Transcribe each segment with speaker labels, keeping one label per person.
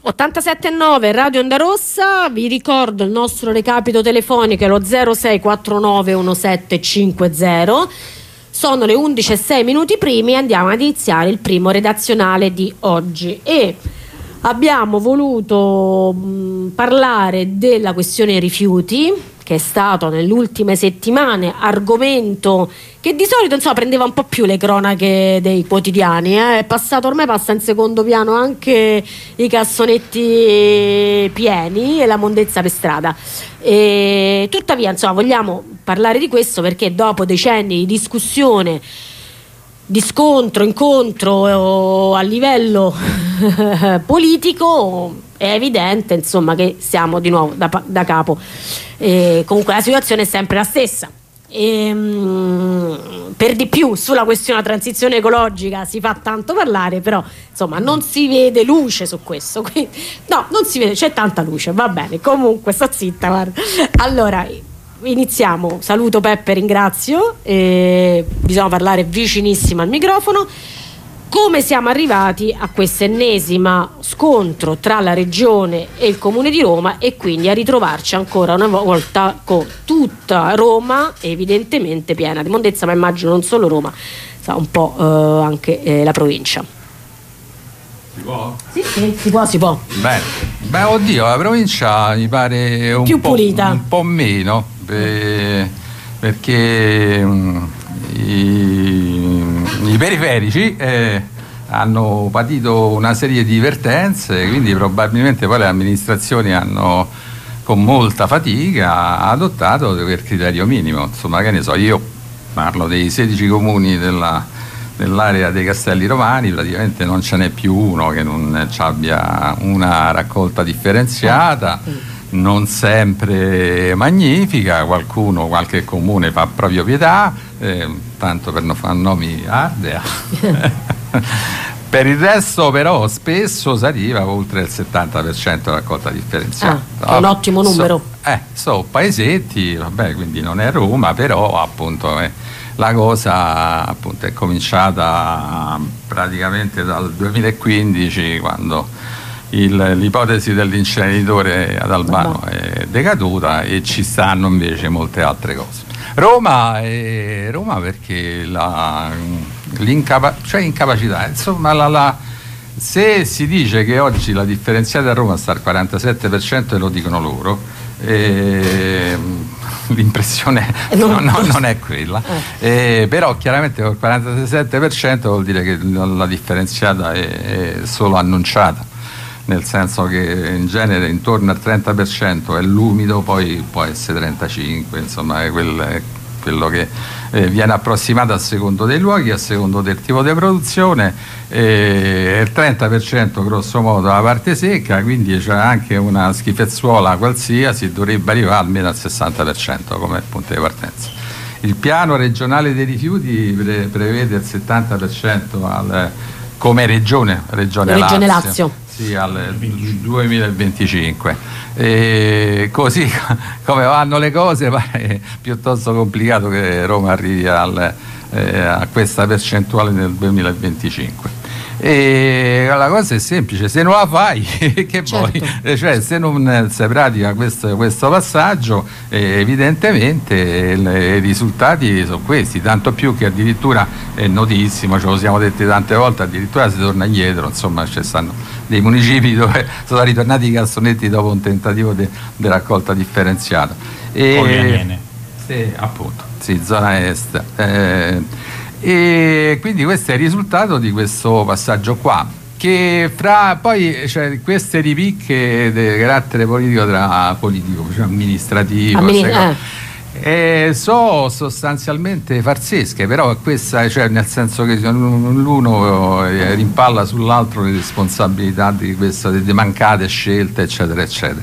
Speaker 1: 87.9 Radio Onda Rossa, vi ricordo il nostro recapito telefonico è lo 06491750. Sono le 11:06 minuti primi, andiamo ad iniziare il primo redazionale di oggi e abbiamo voluto parlare della questione rifiuti, che è stato nelle ultime settimane argomento che di solito prendeva un po' più le cronache dei quotidiani, è passato, ormai passa in secondo piano anche i cassonetti pieni e la mondezza per strada. E tuttavia vogliamo parlare di questo perché dopo decenni di discussione, di scontro, incontro a livello politico, è evidente che siamo di nuovo da capo. Comunque la situazione è sempre la stessa. Per di più sulla questione della transizione ecologica si fa tanto parlare, però non si vede luce su questo. No, non si vede, c'è tanta luce, va bene, comunque sto zitta, guarda. Allora iniziamo, saluto Peppe, ringrazio, bisogna parlare vicinissimo al microfono. Come siamo arrivati a questo ennesimo scontro tra la Regione e il Comune di Roma e quindi a ritrovarci ancora una volta con tutta Roma evidentemente piena di mondezza, ma immagino non solo Roma, un po' anche la provincia.
Speaker 2: Si può?
Speaker 1: Sì, si può.
Speaker 2: Beh, oddio, la provincia mi pare un
Speaker 1: più pulita,
Speaker 2: un po' meno, perché i periferici hanno patito una serie di vertenze, quindi probabilmente poi le amministrazioni hanno con molta fatica adottato quel criterio minimo. Che ne so, io parlo dei 16 comuni nell'area dei Castelli Romani, praticamente non ce n'è più uno che non abbia una raccolta differenziata, non sempre magnifica, qualche comune fa proprio pietà, tanto per non fare nomi Ardea. Per il resto però spesso si arriva oltre il 70% raccolta differenziata.
Speaker 1: È un ottimo numero.
Speaker 2: Sono paesetti, vabbè, quindi non è Roma, però appunto la cosa appunto è cominciata praticamente dal 2015, quando l'ipotesi dell'inceneritore ad Albano è decaduta e ci stanno invece molte altre cose. Roma perché incapacità, se si dice che oggi la differenziata a Roma sta al 47% e lo dicono loro, l'impressione non è quella, però chiaramente col 47% vuol dire che la differenziata è solo annunciata, nel senso che in genere intorno al 30% è l'umido, poi può essere 35%, è quello che viene approssimato a secondo dei luoghi, a secondo del tipo di produzione, il 30% grosso modo la parte secca, quindi c'è anche una schifezzuola qualsiasi, dovrebbe arrivare almeno al 60% come punto di partenza. Il piano regionale dei rifiuti prevede il 70% come regione Lazio. Sì, al 2025. Così come vanno le cose è piuttosto complicato che Roma arrivi a questa percentuale nel 2025. E la cosa è semplice: se non la fai che vuoi, se non si pratica questo passaggio, evidentemente i risultati sono questi, tanto più che addirittura è notissimo, ce lo siamo detti tante volte, addirittura si torna indietro, ci stanno dei municipi dove sono ritornati i cassonetti dopo un tentativo di raccolta differenziata. Sì, appunto, zona est. E quindi questo è il risultato di questo passaggio qua, che poi queste ripicche di carattere amministrativo sono sostanzialmente farsesche, però questa nel senso che l'uno rimpalla sull'altro le responsabilità di mancate scelte, eccetera eccetera.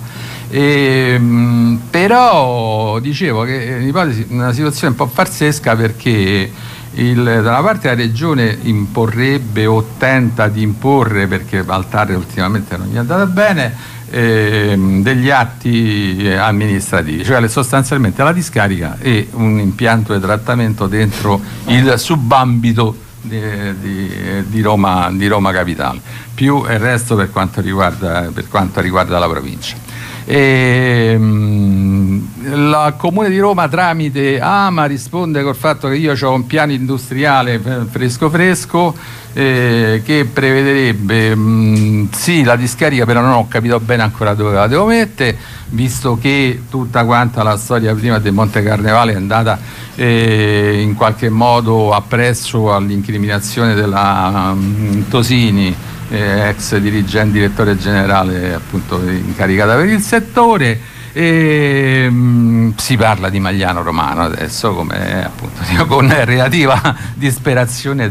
Speaker 2: Però dicevo che l'ipotesi è una situazione un po' farsesca, perché da una parte la regione imporrebbe o tenta di imporre, perché Valtare ultimamente non gli è andata bene, degli atti amministrativi, sostanzialmente la discarica e un impianto di trattamento dentro il subambito di Roma Capitale, più il resto per quanto riguarda la provincia. Il Comune di Roma tramite AMA risponde col fatto che io ho un piano industriale fresco che prevederebbe sì la discarica, però non ho capito bene ancora dove la devo mettere, visto che tutta quanta la storia prima del Monte Carnevale è andata in qualche modo appresso all'incriminazione della Tosini, ex direttore generale appunto incaricata per il settore. Si parla di Magliano Romano adesso, come appunto con relativa disperazione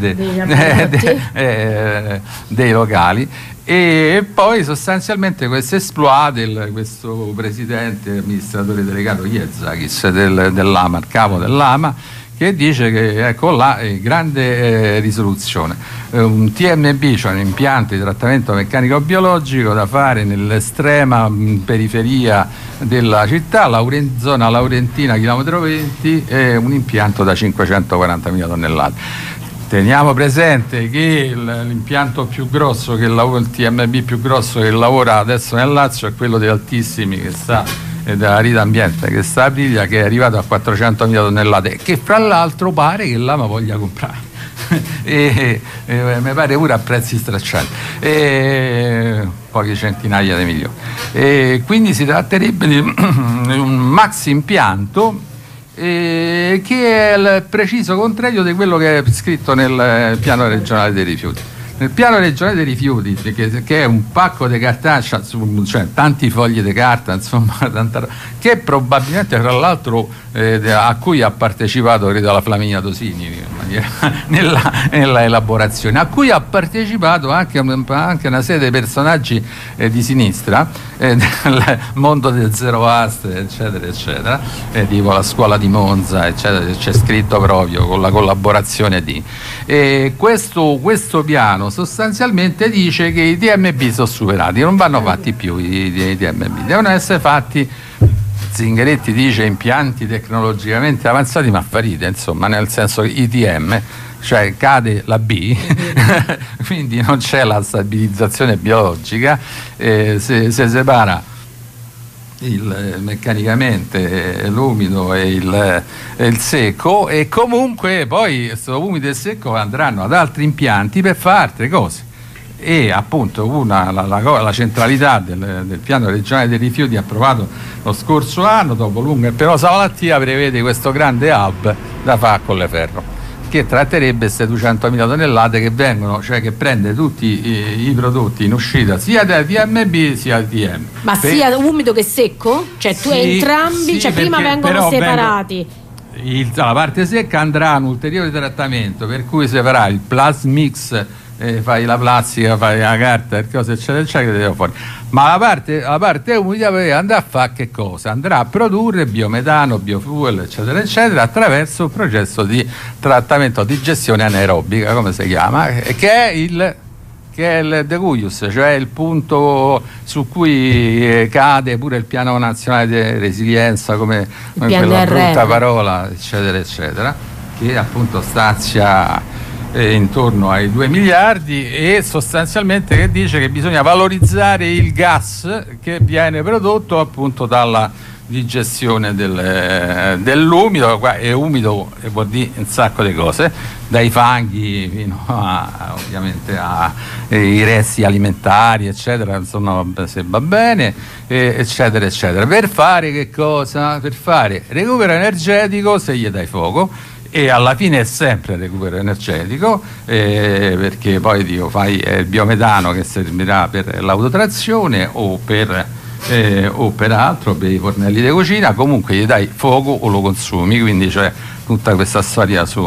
Speaker 2: dei locali, e poi sostanzialmente questo esploade questo presidente amministratore delegato Iezakis dell'AMA, il capo dell'AMA, che dice che ecco là grande risoluzione, un TMB, cioè un impianto di trattamento meccanico biologico da fare nell'estrema periferia della città, zona laurentina, chilometro 20, e un impianto da 540.000 tonnellate. Teniamo presente che l'impianto più grosso, il TMB più grosso che lavora adesso nel Lazio è quello di Altissimi, che sta della Rita Ambiente, che sta a Briglia, che è arrivato a 400.000 tonnellate, che fra l'altro pare che l'AMA voglia comprare e mi pare pure a prezzi stracciati, poche centinaia di milioni, quindi si tratterebbe di un maxi impianto che è il preciso contrario di quello che è scritto nel piano regionale dei rifiuti. Nel piano regionale dei rifiuti, che è un pacco di cartaccia, cioè tanti fogli di carta, insomma, che probabilmente tra l'altro a cui ha partecipato, credo, la Flaminia Tosini nella elaborazione, a cui ha partecipato anche una serie di personaggi di sinistra, del mondo del zero aste, eccetera eccetera, tipo la scuola di Monza, eccetera, c'è scritto proprio con la collaborazione di questo piano sostanzialmente dice che i TMB sono superati, non vanno fatti più i TMB, devono essere fatti, Zingaretti dice, impianti tecnologicamente avanzati, ma fa ride, insomma, nel senso che ITM, cioè cade la B, quindi non c'è la stabilizzazione biologica, si separa meccanicamente l'umido e il secco, e comunque poi questo umido e secco andranno ad altri impianti per fare altre cose. E appunto la centralità del piano regionale dei rifiuti approvato lo scorso anno, dopo lunga e penosa malattia, prevede questo grande hub da fare a Colleferro, che tratterebbe queste 200.000 tonnellate che vengono, cioè che prende tutti i prodotti in uscita sia da TMB sia da TM.
Speaker 1: Ma sia umido che secco? Cioè tu entrambi, cioè prima vengono separati.
Speaker 2: La parte secca andrà a un ulteriore trattamento, per cui si farà il plus mix, fai la plastica, fai la carta, le cose eccetera eccetera che devo fuori. Ma la parte umida andrà a fare che cosa? Andrà a produrre biometano, biofuel eccetera eccetera attraverso un processo di trattamento di gestione anaerobica, come si chiama, che è il decuius, cioè il punto su cui cade pure il piano nazionale di resilienza, come quella brutta parola eccetera eccetera, che appunto stanzia intorno ai 2 miliardi, e sostanzialmente che dice che bisogna valorizzare il gas che viene prodotto appunto dalla digestione dell'umido. E umido vuol dire un sacco di cose, dai fanghi fino ovviamente ai resti alimentari eccetera, insomma, se va bene, eccetera eccetera, per fare che cosa? Per fare recupero energetico se gli dai fuoco, e alla fine è sempre recupero energetico, perché poi fai il biometano che servirà per l'autotrazione o per altro, per i fornelli di cucina, comunque gli dai fuoco o lo consumi, quindi cioè tutta questa storia su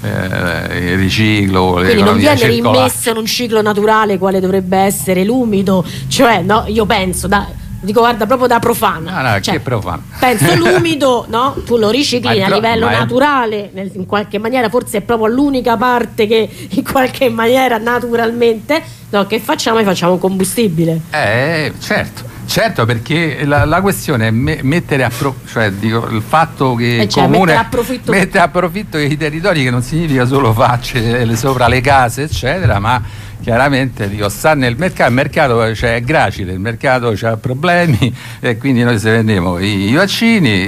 Speaker 2: il riciclo,
Speaker 1: quindi non viene rimesso in un ciclo naturale quale dovrebbe essere l'umido, cioè no, io penso dico, guarda, proprio da profana.
Speaker 2: Cioè, che profano.
Speaker 1: Penso l'umido, no? Tu lo ricicli a livello naturale, in qualche maniera, forse è proprio l'unica parte che in qualche maniera naturalmente, no, che facciamo? Facciamo combustibile.
Speaker 2: Certo, Certo, perché la questione è mettere cioè dico, il fatto che il comune mette a profitto i territori, che non significa solo facce sopra le case eccetera, ma chiaramente sta nel mercato, il mercato è gracile, il mercato ha problemi e quindi noi se vendiamo i vaccini,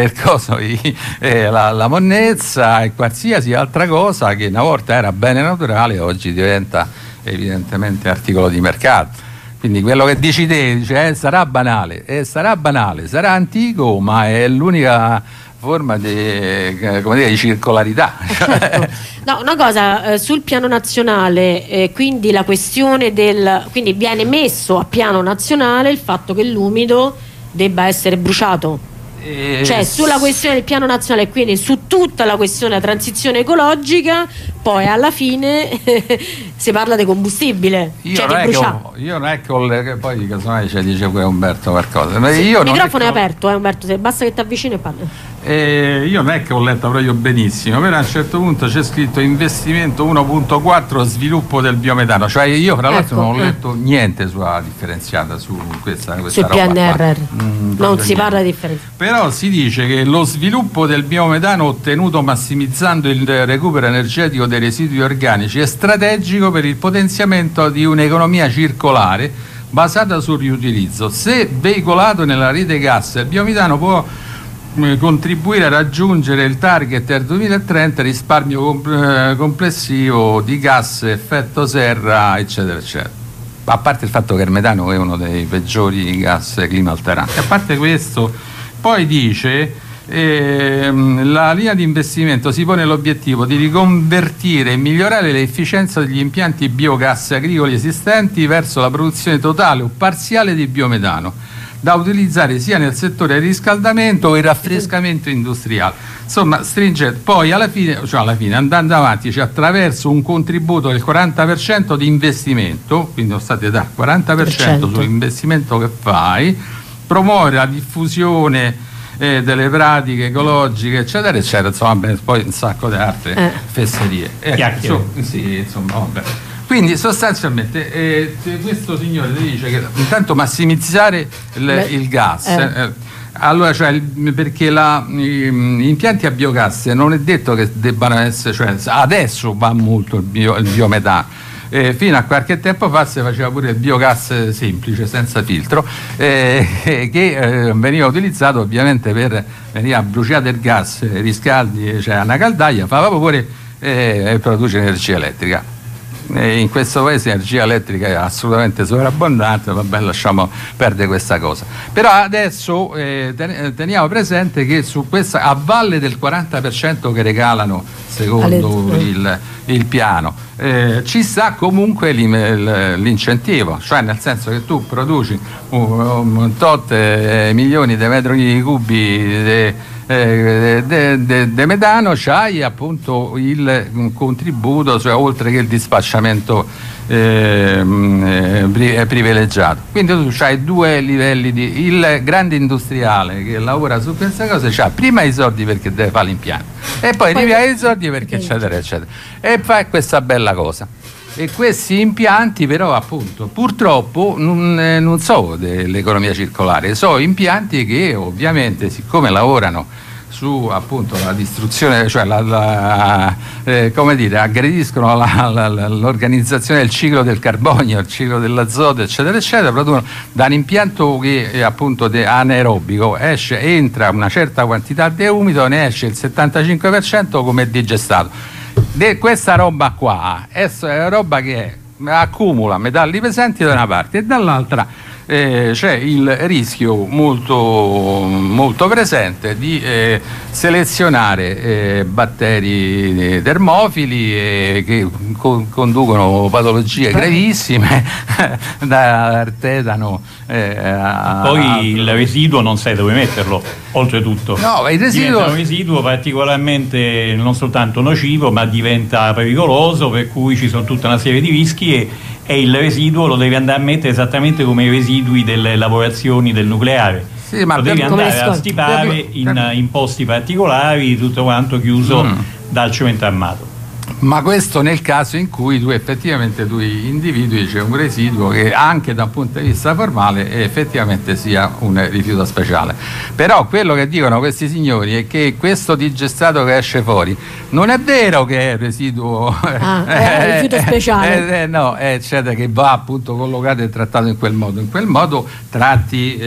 Speaker 2: la monnezza e qualsiasi altra cosa che una volta era bene naturale oggi diventa evidentemente articolo di mercato. Quindi quello che dici te sarà banale, sarà antico, ma è l'unica forma di circolarità.
Speaker 1: Certo. No, una cosa, sul piano nazionale, quindi la questione quindi viene messo a piano nazionale il fatto che l'umido debba essere bruciato. Cioè sulla questione del piano nazionale, quindi su tutta la questione della transizione ecologica, poi alla fine si parla di combustibile.
Speaker 2: Io non è che poi casomai dice pure Umberto qualcosa.
Speaker 1: Il microfono è aperto, Umberto, basta che ti avvicini e parli.
Speaker 2: Io non è che ho letto proprio benissimo, però a un certo punto c'è scritto investimento 1.4 sviluppo del biometano, cioè io fra l'altro non ho letto niente sulla differenziata su questa
Speaker 1: sul
Speaker 2: roba
Speaker 1: PNRR non si parla di differenza,
Speaker 2: però si dice che lo sviluppo del biometano ottenuto massimizzando il recupero energetico dei residui organici è strategico per il potenziamento di un'economia circolare basata sul riutilizzo. Se veicolato nella rete gas, il biometano può contribuire a raggiungere il target del 2030, risparmio complessivo di gas, effetto serra, eccetera eccetera. A parte il fatto che il metano è uno dei peggiori gas clima alteranti. A parte questo, poi dice la linea di investimento si pone l'obiettivo di riconvertire e migliorare l'efficienza degli impianti biogas agricoli esistenti verso la produzione totale o parziale di biometano, da utilizzare sia nel settore del riscaldamento che il raffrescamento industriale. Insomma, stringente. Poi alla fine andando avanti, attraverso un contributo del 40% di investimento, quindi lo state da 40% sull'investimento che fai, promuovere la diffusione delle pratiche ecologiche, eccetera eccetera, insomma, poi un sacco di altre fesserie. Vabbè. Quindi sostanzialmente questo signore dice che intanto massimizzare il gas, allora perché gli impianti a biogas non è detto che debbano essere, adesso va molto il biometano. Fino a qualche tempo fa si faceva pure il biogas semplice, senza filtro, che veniva utilizzato ovviamente veniva bruciato il gas, riscaldi, una caldaia, fa vapore e produce energia elettrica. In questo paese l'energia elettrica è assolutamente sovrabbondante, vabbè, lasciamo perdere questa cosa. Però adesso teniamo presente che su questa, a valle del 40% che regalano secondo il piano, ci sta comunque l'incentivo, cioè nel senso che tu produci un tot milioni di metri cubi de metano, c'hai appunto il contributo, oltre che il dispacciamento privilegiato. Quindi tu c'hai due livelli il grande industriale che lavora su queste cose, c'ha prima i soldi perché deve fare l'impianto e poi rivia i soldi perché eccetera eccetera, e fa questa bella cosa. E questi impianti però appunto purtroppo non sono dell'economia circolare, sono impianti che ovviamente, siccome lavorano su appunto la distruzione, aggrediscono l'organizzazione del ciclo del carbonio, il ciclo dell'azoto, eccetera eccetera, producono da un impianto che è appunto anaerobico, entra una certa quantità di umido, ne esce il 75% come digestato. Questa roba qua è roba che accumula metalli pesanti da una parte e dall'altra c'è il rischio molto, molto presente di selezionare batteri termofili che conducono patologie gravissime da artetano
Speaker 3: poi il residuo non sai dove metterlo, oltretutto diventa un residuo particolarmente non soltanto nocivo ma diventa pericoloso, per cui ci sono tutta una serie di rischi e il residuo lo devi andare a mettere esattamente come i residui delle lavorazioni del nucleare.
Speaker 2: Sì, ma
Speaker 3: lo devi andare a stipare in posti particolari, tutto quanto chiuso dal cemento armato.
Speaker 2: Ma questo nel caso in cui tu individui c'è un residuo che anche da un punto di vista formale effettivamente sia un rifiuto speciale. Però quello che dicono questi signori è che questo digestato che esce fuori non è vero che è il residuo
Speaker 1: è un rifiuto speciale,
Speaker 2: no, eccetera, che va appunto collocato e trattato in quel modo. In quel modo tratti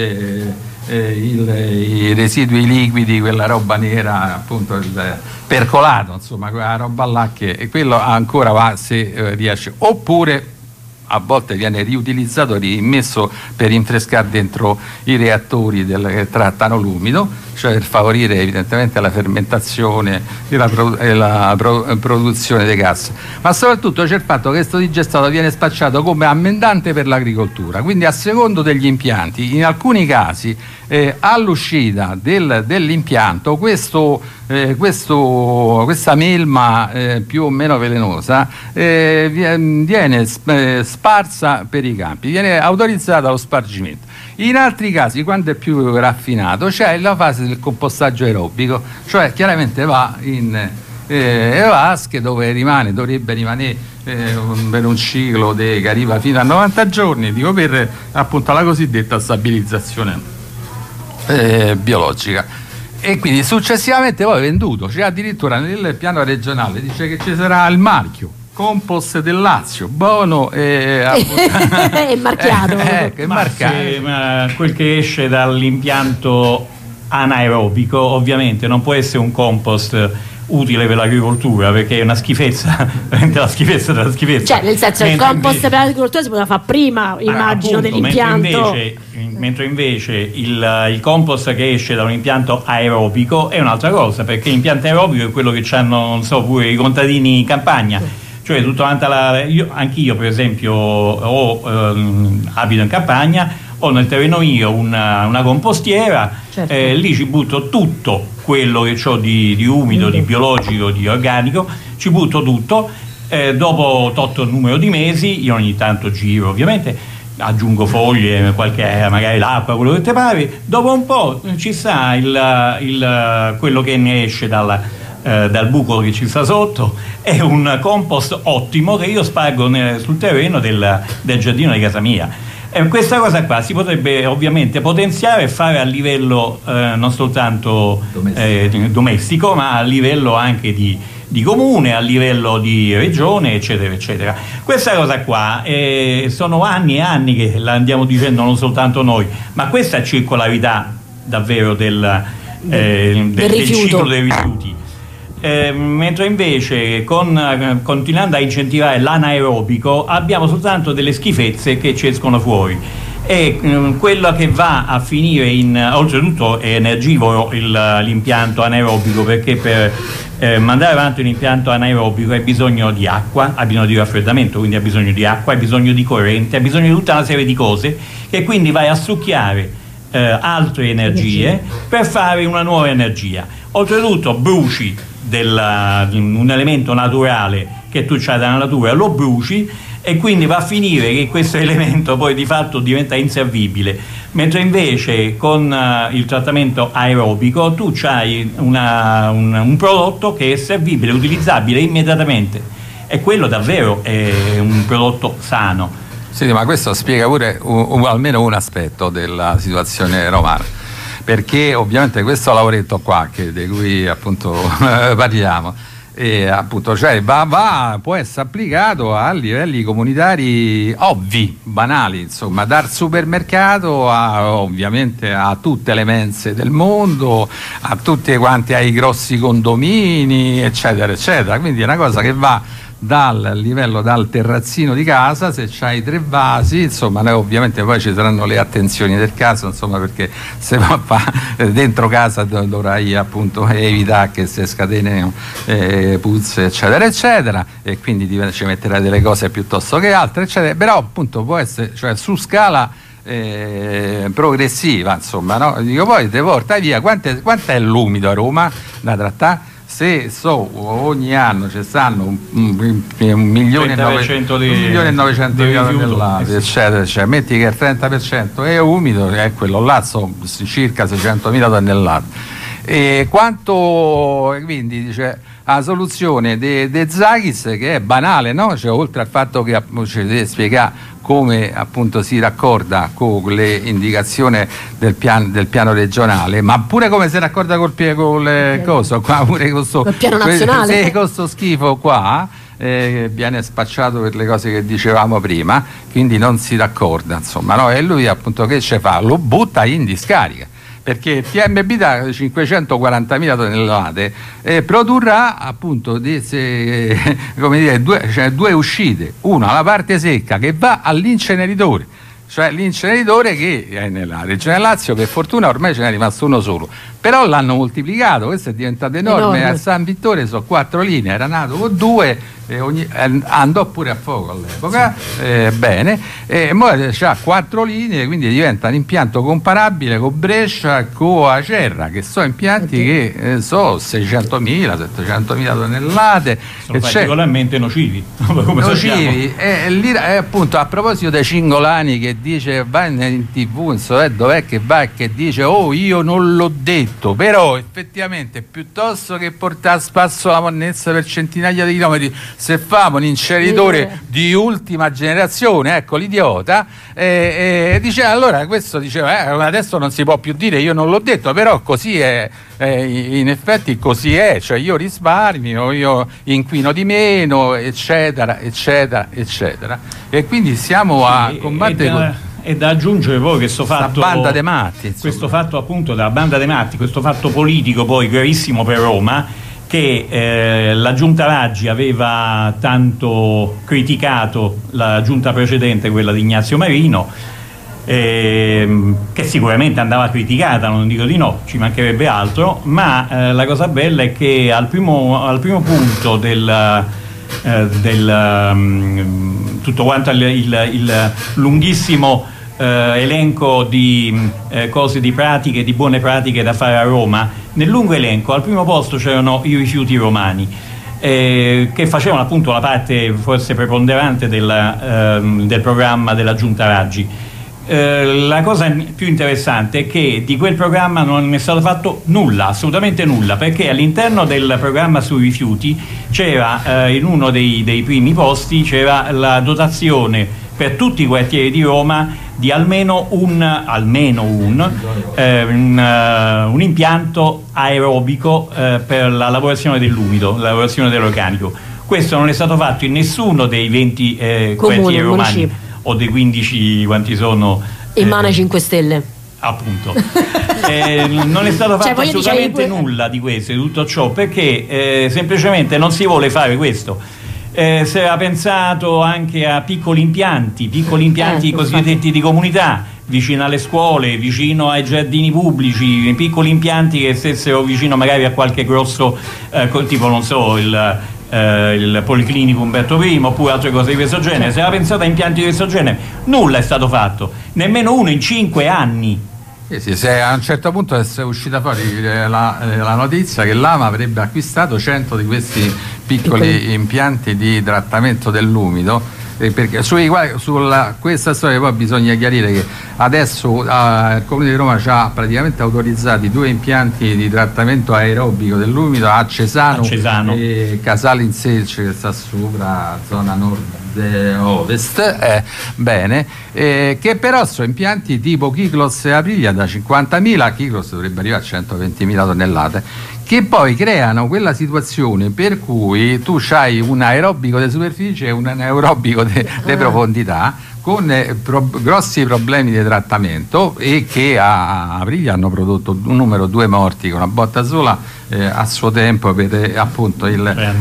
Speaker 2: i residui liquidi, quella roba nera, appunto il percolato, insomma quella roba là, che quello ancora va se riesce, oppure a volte viene riutilizzato, rimesso per rinfrescare dentro i reattori che trattano l'umido, cioè per favorire evidentemente la fermentazione e la produzione dei gas. Ma soprattutto c'è il fatto che questo digestato viene spacciato come ammendante per l'agricoltura, quindi a secondo degli impianti, in alcuni casi all'uscita dell'impianto questa melma più o meno velenosa viene sparsa per i campi, viene autorizzata lo spargimento. In altri casi, quando è più raffinato, c'è la fase del compostaggio aerobico, cioè chiaramente va in vasche dove dovrebbe rimanere per un ciclo che arriva fino a 90 giorni, per appunto la cosiddetta stabilizzazione biologica. E quindi successivamente poi venduto, cioè addirittura nel piano regionale dice che ci sarà il marchio Compost del Lazio, buono e
Speaker 1: marchiato.
Speaker 3: Ma quel che esce dall'impianto anaerobico ovviamente non può essere un compost utile per l'agricoltura, perché è una schifezza, veramente la schifezza della schifezza.
Speaker 1: Cioè, nel senso, il compost per l'agricoltura si poteva fare prima, immagino, appunto, dell'impianto.
Speaker 3: Mentre invece il compost che esce da un impianto aerobico è un'altra cosa, perché l'impianto aerobico è quello che hanno, non so, pure i contadini in campagna. Cioè tutta anch'io per esempio abito in campagna, ho nel terreno mio una compostiera, certo. Lì ci butto tutto quello che ho di umido, di biologico, di organico, ci butto tutto, dopo tot numero di mesi, io ogni tanto giro ovviamente, aggiungo foglie, magari l'acqua, quello che ti pare, dopo un po' ci sta quello che ne esce dal buco che ci sta sotto, è un compost ottimo che io spargo sul terreno del giardino di casa mia. E questa cosa qua si potrebbe ovviamente potenziare e fare a livello non soltanto domestico, ma a livello anche di comune, a livello di regione, eccetera eccetera. Questa cosa qua sono anni e anni che la andiamo dicendo, non soltanto noi, ma questa circolarità davvero del ciclo dei rifiuti. Mentre invece continuando a incentivare l'anaerobico abbiamo soltanto delle schifezze che ci escono fuori, e quello che va a finire oltretutto è energivoro l'impianto anaerobico, perché per mandare avanti un impianto anaerobico hai bisogno di acqua, hai bisogno di raffreddamento, quindi hai bisogno di acqua, hai bisogno di corrente, hai bisogno di tutta una serie di cose, che quindi vai a succhiare altre energie per fare una nuova energia. Oltretutto bruci un elemento naturale che tu c'hai dalla natura, lo bruci, e quindi va a finire che questo elemento poi di fatto diventa inservibile, mentre invece con il trattamento aerobico tu c'hai un prodotto che è servibile, utilizzabile immediatamente, e quello davvero è un prodotto sano.
Speaker 2: Sì, ma questo spiega pure almeno un aspetto della situazione romana, perché ovviamente questo lavoretto qua di cui appunto parliamo, appunto, cioè può essere applicato a livelli comunitari ovvi, banali, insomma, dal supermercato ovviamente a tutte le mense del mondo, a tutti quanti ai grossi condomini, eccetera eccetera. Quindi è una cosa che va dal terrazzino di casa, se c'hai 3 vasi, insomma, noi ovviamente poi ci saranno le attenzioni del caso, insomma, perché se dentro casa dovrai appunto evitare che si scatenino puzze, eccetera eccetera, e quindi ci metterai delle cose piuttosto che altre, eccetera. Però appunto può essere, cioè, su scala progressiva, insomma, no? Dico, poi te porta via quant'è l'umido a Roma da trattare? Se ogni anno ci stanno 1.900.000 tonnellate, eccetera, cioè, metti che il 30% è umido, è quello là, circa 600.000 tonnellate. E quanto, quindi dice, la soluzione de Zagis, che è banale, no? Cioè, oltre al fatto che ci deve spiegare come appunto si raccorda con le indicazioni del piano regionale, ma pure come si raccorda col coso qua, pure con
Speaker 1: il piano nazionale,
Speaker 2: con sto schifo qua. Viene spacciato per le cose che dicevamo prima, quindi non si raccorda, insomma, no? E lui appunto che ce fa? Lo butta in discarica, perché il TMB da 540.000 tonnellate produrrà appunto due uscite, una alla parte secca che va all'inceneritore, cioè l'inceneritore che è nella regione Lazio, per fortuna ormai ce n'è rimasto uno solo, però l'hanno moltiplicato, questo è diventato enorme. A San Vittore sono 4 linee, era nato con 2, andò pure a fuoco all'epoca, bene, e ora c'ha 4 linee, quindi diventa un impianto comparabile con Brescia e con Acerra, che sono impianti che sono 600.000, 700.000 tonnellate,
Speaker 3: sono particolarmente nocivi.
Speaker 2: Nocivi, appunto, a proposito dei Cingolani che dice va in TV, non so dov'è che va e che dice io non l'ho detto, però effettivamente piuttosto che portare a spasso la monnezza per centinaia di chilometri, se famo un inceneritore di ultima generazione, ecco l'idiota, dice allora questo diceva adesso non si può più dire io non l'ho detto, però così è, in effetti così è, cioè io risparmio, io inquino di meno, eccetera eccetera eccetera, e quindi siamo a combattere
Speaker 3: è da aggiungere poi questo fatto,
Speaker 2: banda dei matti,
Speaker 3: questo fatto appunto della banda dei matti, questo fatto politico poi gravissimo per Roma, che la giunta Raggi aveva tanto criticato, la giunta precedente, quella di Ignazio Marino, che sicuramente andava criticata, non dico di no, ci mancherebbe altro, ma la cosa bella è che al primo punto tutto quanto il lunghissimo elenco di cose, di pratiche, di buone pratiche da fare a Roma, nel lungo elenco al primo posto c'erano i rifiuti romani, che facevano appunto la parte forse preponderante del programma della giunta Raggi. La cosa più interessante è che di quel programma non è stato fatto nulla, assolutamente nulla, perché all'interno del programma sui rifiuti c'era in uno dei primi posti c'era la dotazione per tutti i quartieri di Roma di almeno un impianto aerobico per la lavorazione dell'umido, la lavorazione dell'organico. Questo non è stato fatto in nessuno dei 20 quartieri romani o dei 15 quanti sono
Speaker 1: in mano ai 5 Stelle,
Speaker 3: appunto. Non è stato fatto assolutamente nulla di questo, di tutto ciò, perché semplicemente non si vuole fare questo. Si era pensato anche a piccoli impianti cosiddetti di comunità, vicino alle scuole, vicino ai giardini pubblici, piccoli impianti che stessero vicino magari a qualche grosso tipo non so il Policlinico Umberto I oppure altre cose di questo genere. Si era pensato a impianti di questo genere, nulla è stato fatto, nemmeno uno in 5 anni.
Speaker 2: Sì, se a un certo punto è uscita fuori la notizia che l'AMA avrebbe acquistato 100 di questi piccoli impianti di trattamento dell'umido, perché questa storia poi bisogna chiarire che adesso il Comune di Roma ha praticamente autorizzati 2 impianti di trattamento aerobico dell'umido a Cesano. E Casale in Selce, che sta sopra, zona nord-ovest, bene, che però sono impianti tipo Kiklos e Aprilia da 50.000, Kiklos dovrebbe arrivare a 120.000 tonnellate, che poi creano quella situazione per cui tu hai un aerobico di superficie e un aerobico di profondità, con grossi problemi di trattamento, e che a Aprilia hanno prodotto un numero 2 morti con una botta sola a suo tempo per appunto la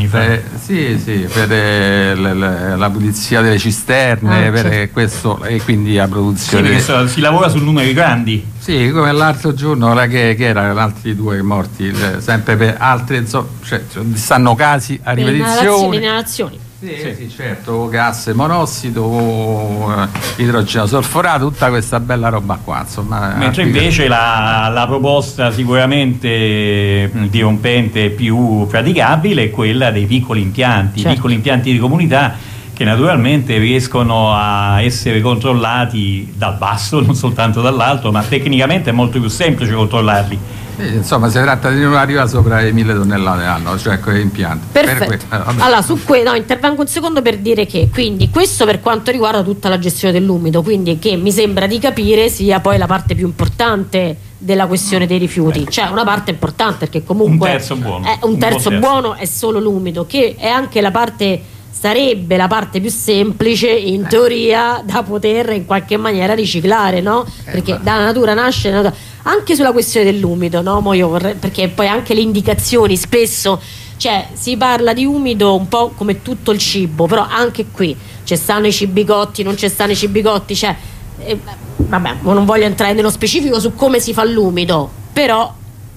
Speaker 2: pulizia delle cisterne, per questo, e quindi la produzione.
Speaker 3: Sì, si lavora su numeri grandi.
Speaker 2: Sì, come l'altro giorno che erano altri 2 morti, sempre per altre, cioè, stanno casi a ripetizione.
Speaker 1: Inalazioni.
Speaker 2: Sì, certo, gas monossido, idrogeno solforato, tutta questa bella roba qua, insomma.
Speaker 3: Mentre invece la proposta sicuramente dirompente e più praticabile è quella dei piccoli impianti, piccoli impianti di comunità, che naturalmente riescono a essere controllati dal basso, non soltanto dall'alto, ma tecnicamente è molto più semplice controllarli.
Speaker 2: Insomma, si tratta di non arrivare sopra i 1000 tonnellate all'anno, cioè con impianti.
Speaker 1: Perfetto. Allora, intervengo un secondo per dire che quindi questo per quanto riguarda tutta la gestione dell'umido, quindi che mi sembra di capire sia poi la parte più importante della questione dei rifiuti, cioè una parte importante, perché comunque
Speaker 3: un terzo
Speaker 1: buono è solo l'umido, che è anche sarebbe la parte più semplice in teoria da poter in qualche maniera riciclare, no? Perché dalla natura nasce anche sulla questione dell'umido, no? Perché poi anche le indicazioni spesso, cioè si parla di umido un po' come tutto il cibo, però anche qui ci stanno i cibicotti, non ci stanno i cibicotti, cioè vabbè, non voglio entrare nello specifico su come si fa l'umido, però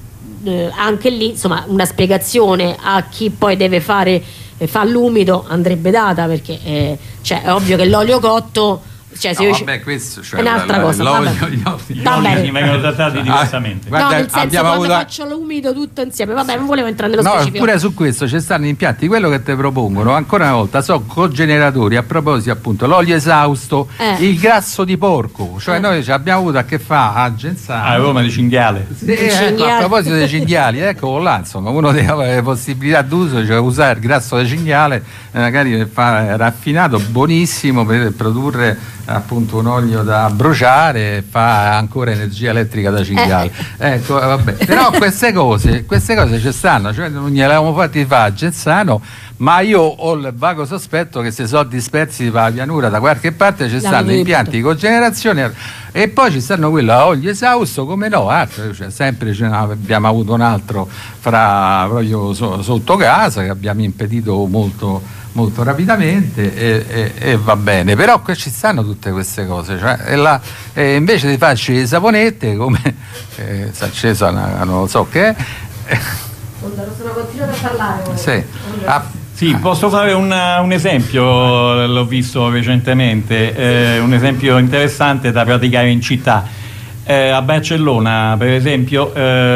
Speaker 1: anche lì insomma una spiegazione a chi poi deve fa l'umido andrebbe data, perché cioè, è ovvio che l'olio cotto, cioè,
Speaker 2: questo, cioè,
Speaker 1: è un'altra cosa.
Speaker 3: Gli oli vengono trattati diversamente.
Speaker 1: Guarda, nel senso, quando faccio l'umido tutto insieme, vabbè, non volevo entrare nello specifico.
Speaker 2: Pure su questo ci stanno impianti, quello che ti propongono ancora una volta sono cogeneratori, a proposito appunto l'olio esausto, il grasso di porco, cioè noi ci abbiamo avuto a che fare a Genzano,
Speaker 3: a Roma di cinghiale.
Speaker 2: A proposito dei cinghiali, ecco là, insomma, uno delle possibilità d'uso, cioè usare il grasso di cinghiale magari per fare raffinato, buonissimo, per produrre appunto un olio da bruciare, fa ancora energia elettrica da cinghiale. Ecco, vabbè. Però queste cose ci stanno, cioè non gliel'avevamo fatti fare a Genzano, ma io ho il vago sospetto che se sono dispersi per la pianura da qualche parte ci stanno impianti di cogenerazione, e poi ci stanno quello a olio esausto, come no, cioè, sempre ce ne abbiamo avuto un altro proprio sotto casa che abbiamo impedito molto rapidamente, e va bene, però qui ci stanno tutte queste cose, cioè, invece di farci le saponette come si è accesa non lo so che è.
Speaker 1: Sono continuato a parlare.
Speaker 3: Sì, posso fare un esempio, l'ho visto recentemente, un esempio interessante da praticare in città. A Barcellona, per esempio,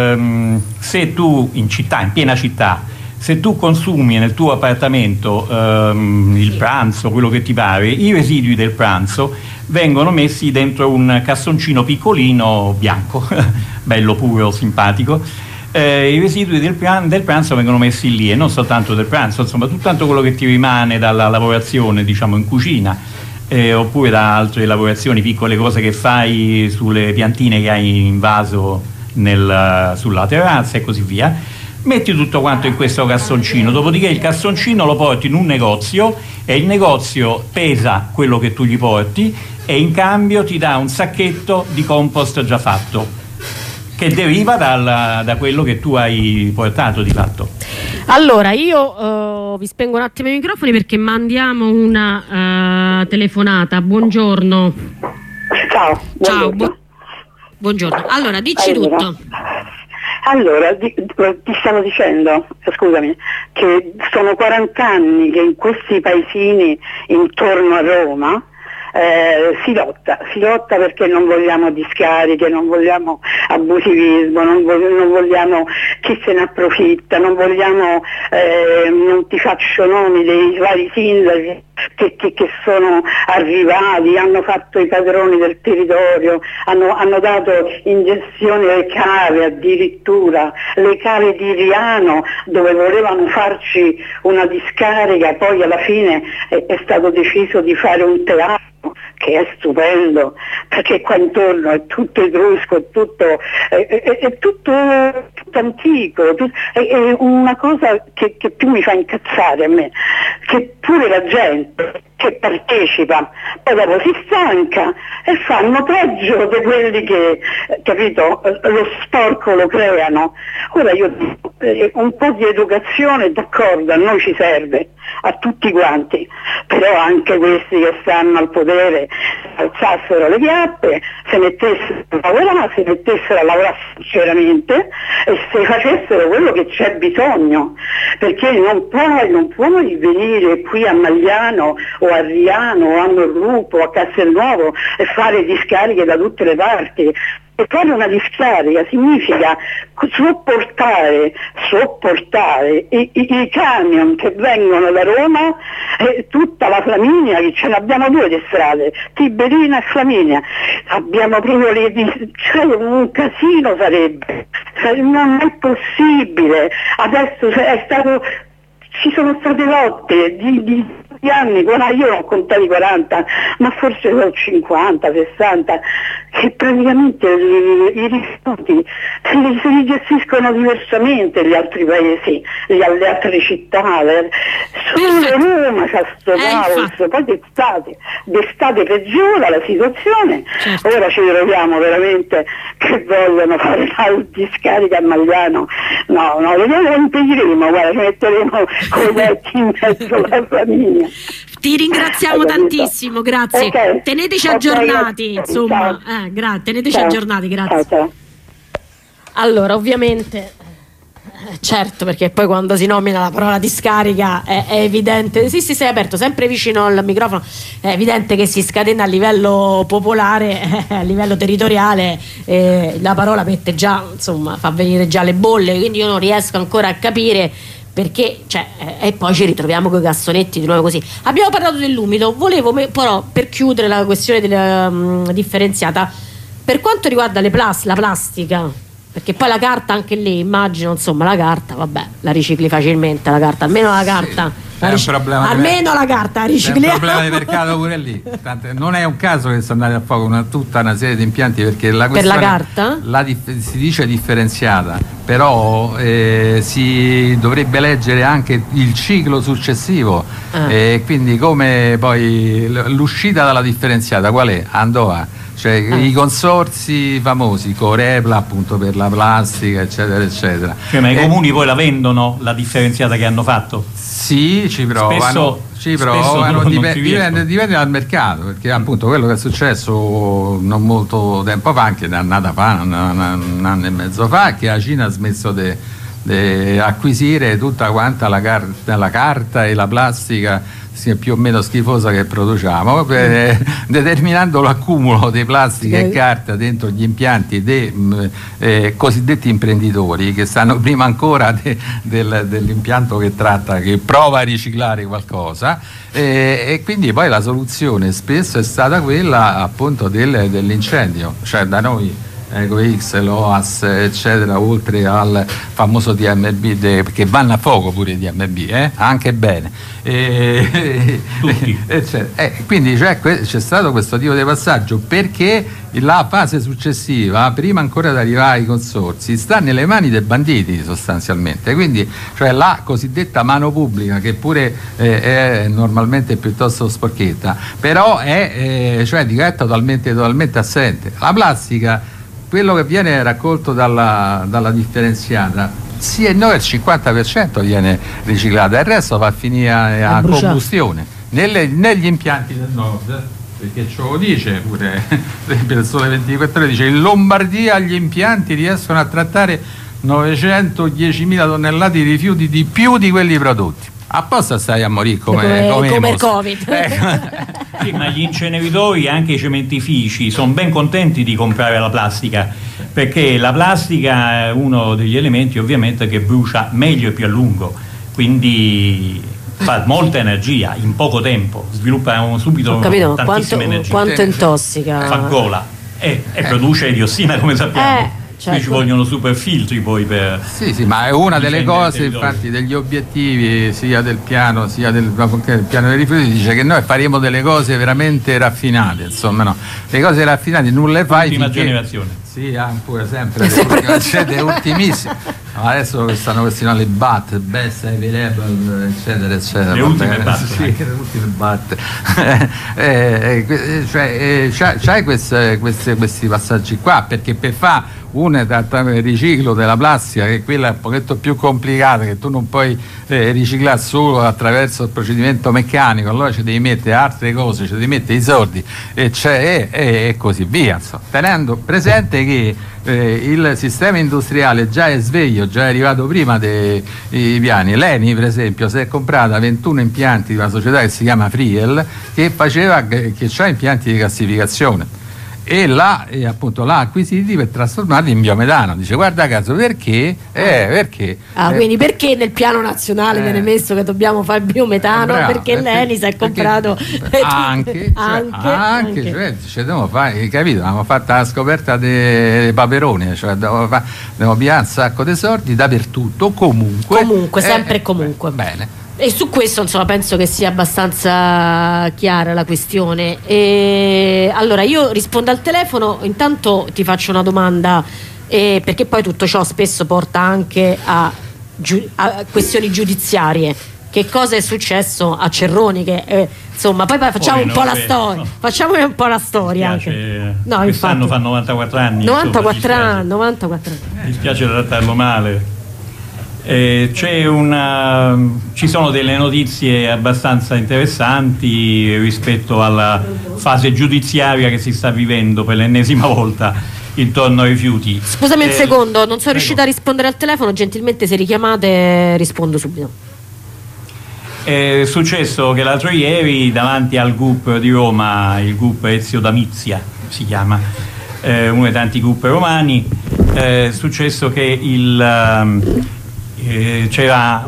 Speaker 3: se tu in piena città, se tu consumi nel tuo appartamento il pranzo, quello che ti pare, i residui del pranzo vengono messi dentro un cassoncino piccolino bianco, bello puro, simpatico. I residui del pranzo vengono messi lì, e non soltanto del pranzo, insomma tanto quello che ti rimane dalla lavorazione, diciamo, in cucina, oppure da altre lavorazioni, piccole cose che fai sulle piantine che hai in vaso sulla terrazza e così via. Metti tutto quanto in questo cassoncino, dopodiché il cassoncino lo porti in un negozio e il negozio pesa quello che tu gli porti e in cambio ti dà un sacchetto di compost già fatto, che deriva da quello che tu hai portato di fatto.
Speaker 1: Allora io vi spengo un attimo i microfoni perché mandiamo una telefonata. Buongiorno.
Speaker 4: Ciao.
Speaker 1: Buongiorno. Allora, dici tutto.
Speaker 4: Allora, ti stavo dicendo, scusami, che sono 40 anni che in questi paesini intorno a Roma si lotta perché non vogliamo discariche, non vogliamo abusivismo, non vogliamo chi se ne approfitta, non vogliamo, non ti faccio nomi dei vari sindaci che sono arrivati, hanno fatto i padroni del territorio, hanno dato in gestione le cave, addirittura le cave di Riano, dove volevano farci una discarica, poi alla fine è stato deciso di fare un teatro che è stupendo, perché qua intorno è tutto etrusco, è tutto antico, è una cosa che più mi fa incazzare a me, che pure la gente che partecipa poi dopo si stanca e fanno peggio di quelli che, capito, lo sporco lo creano. Ora io dico, un po' di educazione, d'accordo, a noi ci serve, a tutti quanti, però anche questi che stanno al potere alzassero le chiappe, si mettessero a lavorare sinceramente e se facessero quello che c'è bisogno, perché non puoi venire qui a Magliano o a Riano o a Norrupo o a Castelnuovo e fare discariche da tutte le parti. E fare una discarica significa sopportare i camion che vengono da Roma, tutta la Flaminia, che ce ne abbiamo 2 di strade, Tiberina e Flaminia, abbiamo proprio cioè un casino sarebbe, non è possibile. Adesso ci sono state lotte di anni, io non ho contato i 40, ma forse sono 50, 60, che praticamente i rifiuti si gestiscono diversamente gli altri paesi, le altre città. Solo Roma c'ha sto caos, poi d'estate peggiora la situazione. Certo. Ora ci troviamo veramente che vogliono fare la discarica a Magliano. No, lo impediremo, guarda, ci metteremo con i vecchi in mezzo alla famiglia.
Speaker 1: Ti ringraziamo tantissimo, grazie. Okay. Teneteci aggiornati, insomma. Teneteci aggiornati, grazie. Ciao. Allora, ovviamente, certo, perché poi quando si nomina la parola discarica è evidente. Sì, sei aperto, sempre vicino al microfono. È evidente che si scatena a livello popolare, a livello territoriale. La parola mette già, insomma, fa venire già le bolle. Quindi io non riesco ancora a capire perché, e poi ci ritroviamo con i cassonetti di nuovo così. Abbiamo parlato dell'umido, volevo però, per chiudere la questione della differenziata, per quanto riguarda la plastica, perché poi la carta anche lì, immagino, insomma, la carta, vabbè, la ricicli facilmente, la carta, almeno la carta.
Speaker 2: Sì. Almeno
Speaker 1: la carta ricicliamo.
Speaker 2: È un problema di mercato pure lì. Non è un caso che sono andati a fuoco tutta una serie di impianti, perché la questione,
Speaker 1: per la carta
Speaker 2: si dice differenziata, però si dovrebbe leggere anche il ciclo successivo, quindi come poi l'uscita dalla differenziata qual è? Andò a i consorzi famosi, Corepla appunto per la plastica, eccetera eccetera.
Speaker 3: Ma i comuni poi la vendono la differenziata che hanno fatto?
Speaker 2: Sì, ci provano, dipende dal mercato, perché appunto quello che è successo non molto tempo fa, anche dannata fa, un anno e mezzo fa, che la Cina ha smesso di acquisire tutta quanta la carta e la plastica sia più o meno schifosa che produciamo, determinando l'accumulo di plastica e carta dentro gli impianti dei cosiddetti imprenditori, che stanno prima ancora dell'impianto che prova a riciclare qualcosa, e quindi poi la soluzione spesso è stata quella appunto dell'incendio, cioè da noi EcoX, l'OAS, eccetera, oltre al famoso DMB, che vanno a fuoco pure i DMB, anche bene. Quindi c'è stato questo tipo di passaggio, perché la fase successiva, prima ancora di arrivare ai consorzi, sta nelle mani dei banditi sostanzialmente, quindi la cosiddetta mano pubblica, che pure è normalmente piuttosto sporchetta, però è totalmente assente. La plastica, quello che viene raccolto dalla differenziata, sia il 9 al 50% viene riciclata, il resto va a finire a combustione negli impianti del nord, perché ce lo dice pure per il Sole 24 Ore, dice in Lombardia gli impianti riescono a trattare 910.000 tonnellate di rifiuti di più di quelli prodotti. Apposta stai a morire come
Speaker 1: il Covid.
Speaker 3: Sì, ma gli inceneritori, anche i cementifici, sono ben contenti di comprare la plastica, perché la plastica è uno degli elementi ovviamente che brucia meglio e più a lungo, quindi fa molta energia in poco tempo, sviluppa subito tantissima energia.
Speaker 1: Quanto intossica.
Speaker 3: Fa gola e produce diossina, come sappiamo. Certo. Qui ci vogliono super filtri poi per...
Speaker 2: Sì, ma è una delle cose, infatti, degli obiettivi sia del piano sia del piano dei rifiuti, dice che noi faremo delle cose veramente raffinate, insomma, no, le cose raffinate non le fai
Speaker 3: ultima generazione.
Speaker 2: Sì, pure sempre le ultimissime. Adesso stanno questi le BAT, best available, eccetera eccetera,
Speaker 3: le ultime BAT,
Speaker 2: sì, le ultime BAT. C'hai questi passaggi qua, perché per fare un riciclo della plastica, che quella è un pochetto più complicata, che tu non puoi riciclare solo attraverso il procedimento meccanico, allora ci devi mettere altre cose, ci devi mettere i soldi e così via, insomma. Tenendo presente che il sistema industriale già è sveglio, già è arrivato prima dei piani. L'ENI, per esempio, si è comprata 21 impianti di una società che si chiama Friel, che ha impianti di gassificazione, e l'ha acquisiti per trasformarli in biometano. Dice, guarda caso, perché?
Speaker 1: Quindi perché nel piano nazionale viene messo che dobbiamo fare il biometano? Perché l'Enis ha comprato
Speaker 2: anche. Cioè, dobbiamo fare, capito? Abbiamo fatto la scoperta dei paperoni, cioè dobbiamo pigliare un sacco di soldi dappertutto, comunque
Speaker 1: sempre e comunque.
Speaker 2: Bene.
Speaker 1: E su questo insomma penso che sia abbastanza chiara la questione. Allora io rispondo al telefono, intanto ti faccio una domanda, perché poi tutto ciò spesso porta anche a questioni giudiziarie. Che cosa è successo a Cerroni? Che insomma poi facciamo un po' la storia. Facciamo un po' la storia anche. No,
Speaker 3: quest'anno fa 94 anni.
Speaker 1: 94 anni.
Speaker 3: Mi spiace trattarlo male. Ci sono delle notizie abbastanza interessanti rispetto alla fase giudiziaria che si sta vivendo per l'ennesima volta intorno ai rifiuti.
Speaker 1: Scusami un secondo, non sono riuscita a rispondere al telefono, gentilmente se richiamate rispondo subito.
Speaker 3: È successo che l'altro ieri davanti al GUP di Roma, il GUP Ezio Damizia si chiama, uno dei tanti GUP romani, è successo che c'era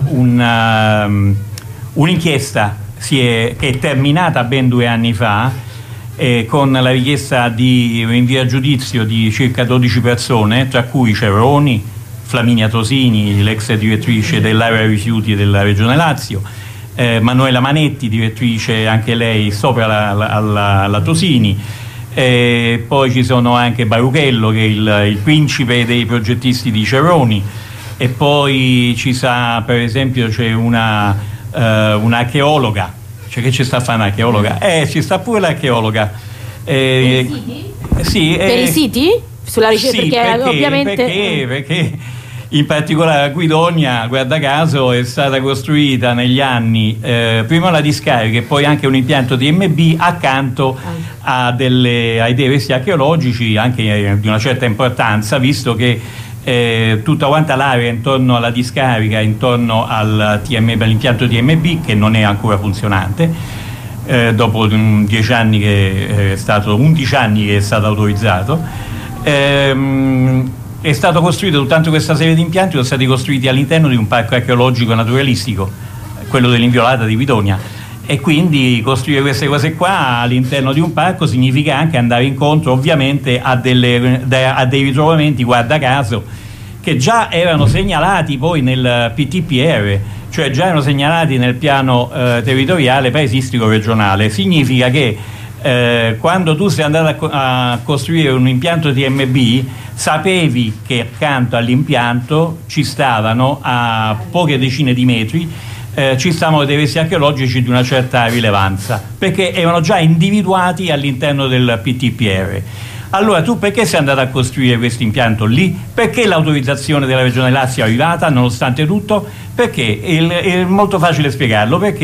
Speaker 3: un'inchiesta che è terminata ben 2 anni fa con la richiesta di rinvio a giudizio di circa 12 persone, tra cui Cerroni, Flaminia Tosini, l'ex direttrice dell'area rifiuti della Regione Lazio, Manuela Manetti, direttrice anche lei sopra la Tosini, poi ci sono anche Baruchello che è il principe dei progettisti di Cerroni. E poi per esempio c'è un'archeologa, cioè che ci sta a fare un'archeologa? Ci sta pure l'archeologa.
Speaker 1: Per i siti? Sulla ricerca?
Speaker 3: Sì, perché in particolare a Guidonia, guarda caso, è stata costruita negli anni prima la discarica e poi anche un impianto di DMB accanto ai dei resti archeologici anche di una certa importanza, visto che tutta quanta l'area intorno alla discarica, intorno all'impianto TMB, che non è ancora funzionante, dopo 11 anni che è stato autorizzato, è stato costruito tutta questa serie di impianti, sono stati costruiti all'interno di un parco archeologico naturalistico, quello dell'Inviolata di Guidonia, e quindi costruire queste cose qua all'interno di un parco significa anche andare incontro ovviamente a dei ritrovamenti, guarda caso, che già erano segnalati poi nel PTPR, cioè già erano segnalati nel piano territoriale paesistico regionale. Significa che quando tu sei andato a costruire un impianto TMB sapevi che accanto all'impianto ci stavano a poche decine di metri ci stavano dei resti archeologici di una certa rilevanza, perché erano già individuati all'interno del PTPR. Allora tu perché sei andato a costruire questo impianto lì? Perché l'autorizzazione della Regione Lazio è arrivata nonostante tutto? Perché è molto facile spiegarlo, perché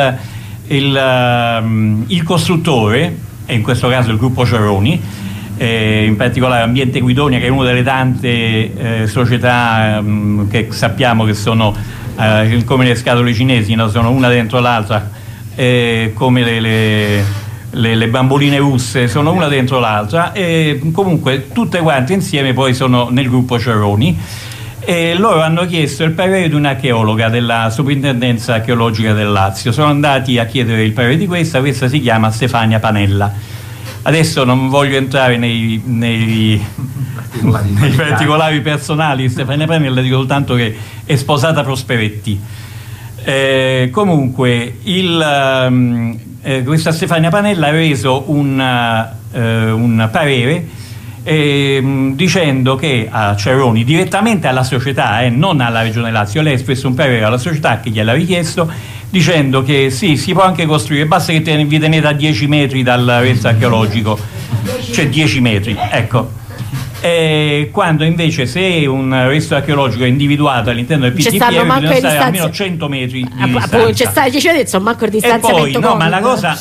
Speaker 3: il costruttore, e in questo caso il gruppo Cerroni, in particolare Ambiente Guidonia, che è una delle tante società che sappiamo che sono come le scatole cinesi, no? Sono una dentro l'altra, come le bamboline russe, sono una dentro l'altra, e comunque tutte quante insieme poi sono nel gruppo Cerroni, e loro hanno chiesto il parere di un'archeologa della Soprintendenza Archeologica del Lazio. Sono andati a chiedere il parere di questa si chiama Stefania Panella. Adesso non voglio entrare nei particolari personali di Stefania Panella, dico soltanto che è sposata Prosperetti. Comunque questa Stefania Panella ha reso un parere dicendo che a Cerroni, direttamente alla società, non alla Regione Lazio, lei ha espresso un parere alla società che gliel'ha richiesto, dicendo che sì, si può anche costruire, basta che vi tenete a 10 metri dal resto archeologico, cioè 10 metri, ecco. Quando invece se un resto archeologico è individuato all'interno del PTPR bisogna stare almeno 100 metri di distanza.
Speaker 1: C'è stato 10 metri, insomma, manco il distanziamento.
Speaker 3: E poi, no, ma la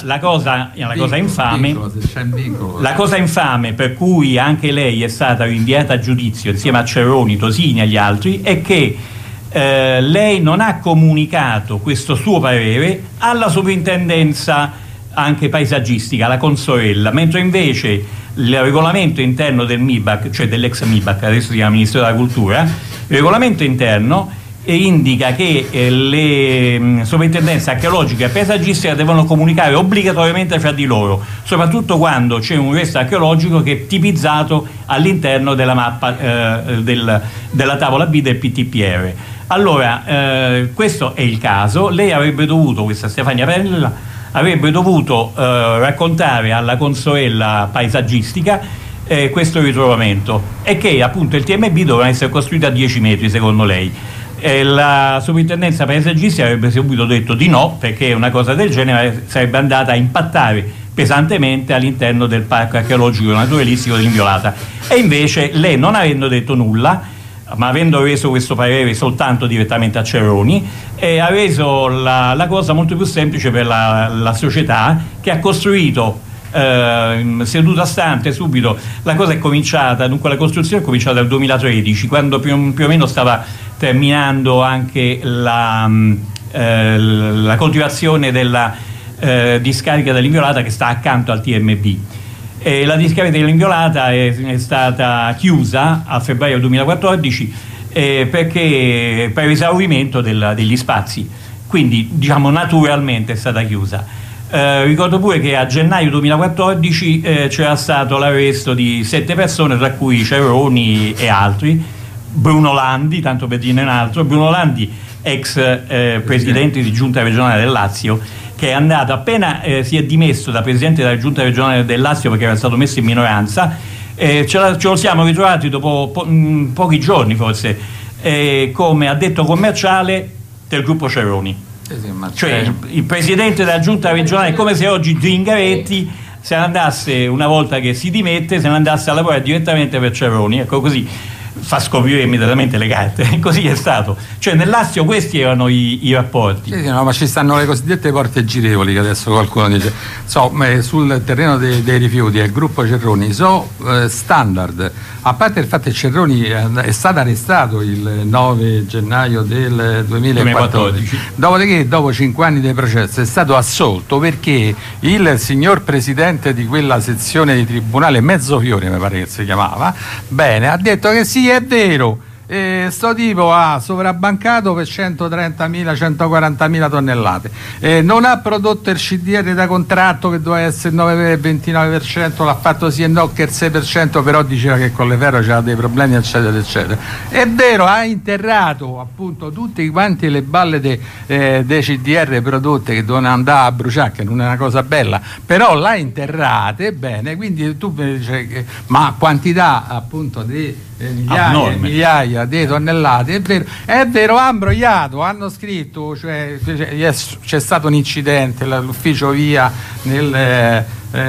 Speaker 3: cosa infame per cui anche lei è stata rinviata a giudizio insieme a Cerroni, Tosini e agli altri è che lei non ha comunicato questo suo parere alla soprintendenza anche paesaggistica, la consorella, mentre invece il regolamento interno del MIBAC, cioè dell'ex MIBAC, adesso si chiama Ministero della Cultura, il regolamento interno indica che le sovrintendenze archeologiche e paesaggistiche devono comunicare obbligatoriamente fra di loro, soprattutto quando c'è un resto archeologico che è tipizzato all'interno della mappa della tavola B del PTPR. Allora, questo è il caso. Lei avrebbe dovuto, questa Stefania Pella, avrebbe dovuto raccontare alla consorella paesaggistica questo ritrovamento, e che appunto il TMB doveva essere costruito a 10 metri secondo lei. La sovrintendenza paesaggistica avrebbe subito detto di no, perché una cosa del genere sarebbe andata a impattare pesantemente all'interno del parco archeologico e naturalistico dell'Inviolata, e invece lei, non avendo detto nulla ma avendo reso questo parere soltanto direttamente a Cerroni, ha reso la cosa molto più semplice per la società, che ha costruito seduta stante subito. La cosa è cominciata, dunque la costruzione è cominciata nel 2013, quando più o meno stava terminando anche la coltivazione della discarica dell'Inviolata, che sta accanto al TMB. La discarica dell'Inviolata è stata chiusa a febbraio 2014 perché per esaurimento degli spazi, quindi diciamo naturalmente è stata chiusa. Ricordo pure che a gennaio 2014 c'era stato l'arresto di 7 persone, tra cui Cerroni e altri. Bruno Landi, tanto per dirne un altro, Bruno Landi, ex presidente di giunta regionale del Lazio, che è andato appena si è dimesso da presidente della giunta regionale del Lazio perché era stato messo in minoranza. Ce lo siamo ritrovati dopo pochi giorni forse come addetto commerciale del gruppo Cerroni. Cioè il presidente della giunta regionale è come se oggi Zingaretti se ne andasse, una volta che si dimette, se ne andasse a lavorare direttamente per Cerroni, ecco, così fa scoprire immediatamente le carte. Così è stato, cioè nel Lazio questi erano i rapporti.
Speaker 2: Sì, no, ma ci stanno le cosiddette porte girevoli, che adesso qualcuno dice sul terreno dei rifiuti. Il gruppo Cerroni standard, a parte il fatto che Cerroni è stato arrestato il 9 gennaio del 2014, dopodiché dopo 5 anni di processo è stato assolto perché il signor presidente di quella sezione di tribunale, Mezzofiore mi pare che si chiamava, bene, ha detto che sì, è vero, sto tipo ha sovrabbancato per 130.000-140.000 tonnellate, non ha prodotto il CDR da contratto che doveva essere il 29%, l'ha fatto sì e no che il 6%, però diceva che con le ferro c'era dei problemi eccetera eccetera. È vero, ha interrato appunto tutti quanti le balle dei CDR prodotte che dovevano andare a bruciare, che non è una cosa bella, però l'ha interrate, bene, quindi tu mi dici ma quantità appunto di migliaia di tonnellate, è vero, ha imbrogliato, hanno scritto, cioè c'è stato un incidente, l'ufficio via nel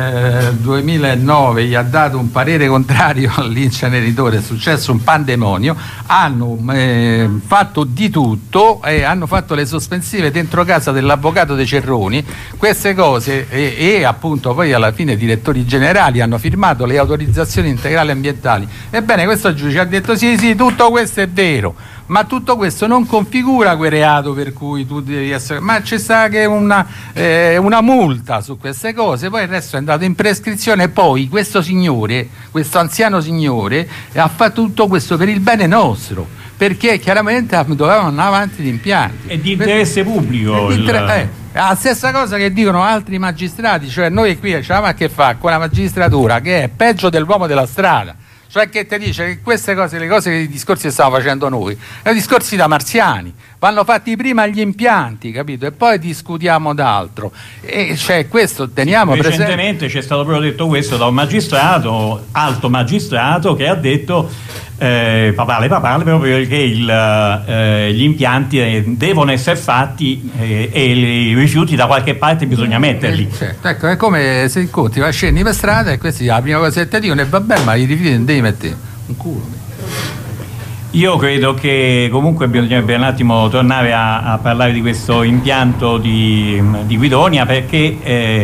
Speaker 2: 2009 gli ha dato un parere contrario all'inceneritore, è successo un pandemonio, hanno fatto di tutto e hanno fatto le sospensive dentro casa dell'avvocato De Cerroni, queste cose e appunto poi alla fine i direttori generali hanno firmato le autorizzazioni integrali ambientali. Ebbene, questo giudice ha detto sì, tutto questo è vero, ma tutto questo non configura quel reato per cui tu devi essere, ma c'è stata che una multa su queste cose, poi il resto è andato in prescrizione. Poi questo anziano signore ha fatto tutto questo per il bene nostro, perché chiaramente dovevano andare avanti gli impianti
Speaker 3: e di interesse pubblico.
Speaker 2: La stessa cosa che dicono altri magistrati, cioè noi qui abbiamo a che fare con la magistratura che è peggio dell'uomo della strada, cioè che ti dice che queste cose, le cose, i discorsi che stiamo facendo noi, sono discorsi da marziani, vanno fatti prima gli impianti, capito? E poi discutiamo d'altro. E cioè questo teniamo presente.
Speaker 3: Recentemente c'è stato proprio detto questo da un magistrato, alto magistrato, che ha detto papale proprio che gli impianti devono essere fatti e i rifiuti da qualche parte bisogna metterli.
Speaker 2: Certo, ecco, è come se incontri, scendi per strada e questi la prima cosa che ti dicono è vabbè, ma i rifiuti non devi mettere un culo.
Speaker 3: Io credo che comunque bisognerebbe un attimo tornare a parlare di questo impianto di Guidonia, perché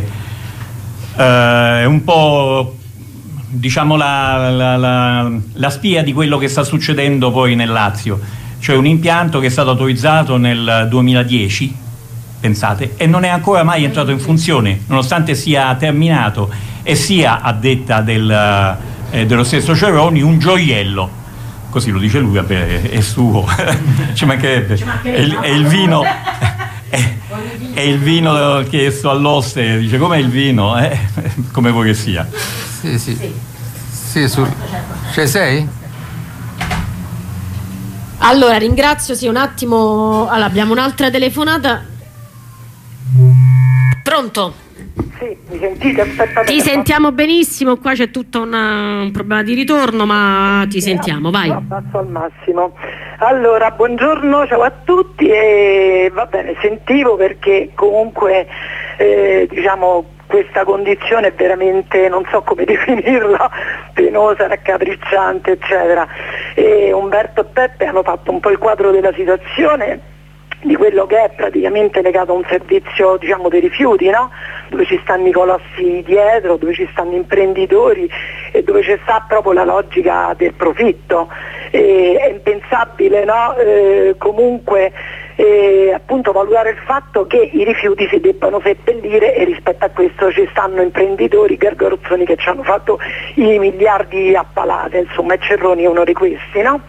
Speaker 3: è un po', diciamo, la spia di quello che sta succedendo poi nel Lazio. Cioè un impianto che è stato autorizzato nel 2010 pensate, e non è ancora mai entrato in funzione, nonostante sia terminato e sia, a detta dello stesso Cerroni, un gioiello. Così lo dice lui, vabbè, è suo, ci mancherebbe. È il vino. È il vino chiesto all'oste, dice com'è il vino? Come vuoi che sia. Sì,
Speaker 2: ci sei?
Speaker 1: Allora ringrazio, un attimo. Allora, abbiamo un'altra telefonata. Pronto?
Speaker 5: Sì, mi sentite? Aspettate.
Speaker 1: Ti sentiamo benissimo, qua c'è tutto un problema di ritorno, ma ti sentiamo, vai.
Speaker 5: Abbasso al massimo. Allora, buongiorno, ciao a tutti e va bene, sentivo perché comunque diciamo questa condizione è veramente, non so come definirla, penosa, raccapricciante, eccetera. E Umberto e Peppe hanno fatto un po' il quadro della situazione, di quello che è praticamente legato a un servizio, diciamo, dei rifiuti, no? Dove ci stanno i colossi dietro, dove ci stanno imprenditori e dove c'è sta proprio la logica del profitto. È impensabile, no? Comunque appunto valutare il fatto che i rifiuti si debbano seppellire, e rispetto a questo ci stanno imprenditori gargarozzoni che ci hanno fatto i miliardi a palate, insomma, e Cerroni è uno di questi, no?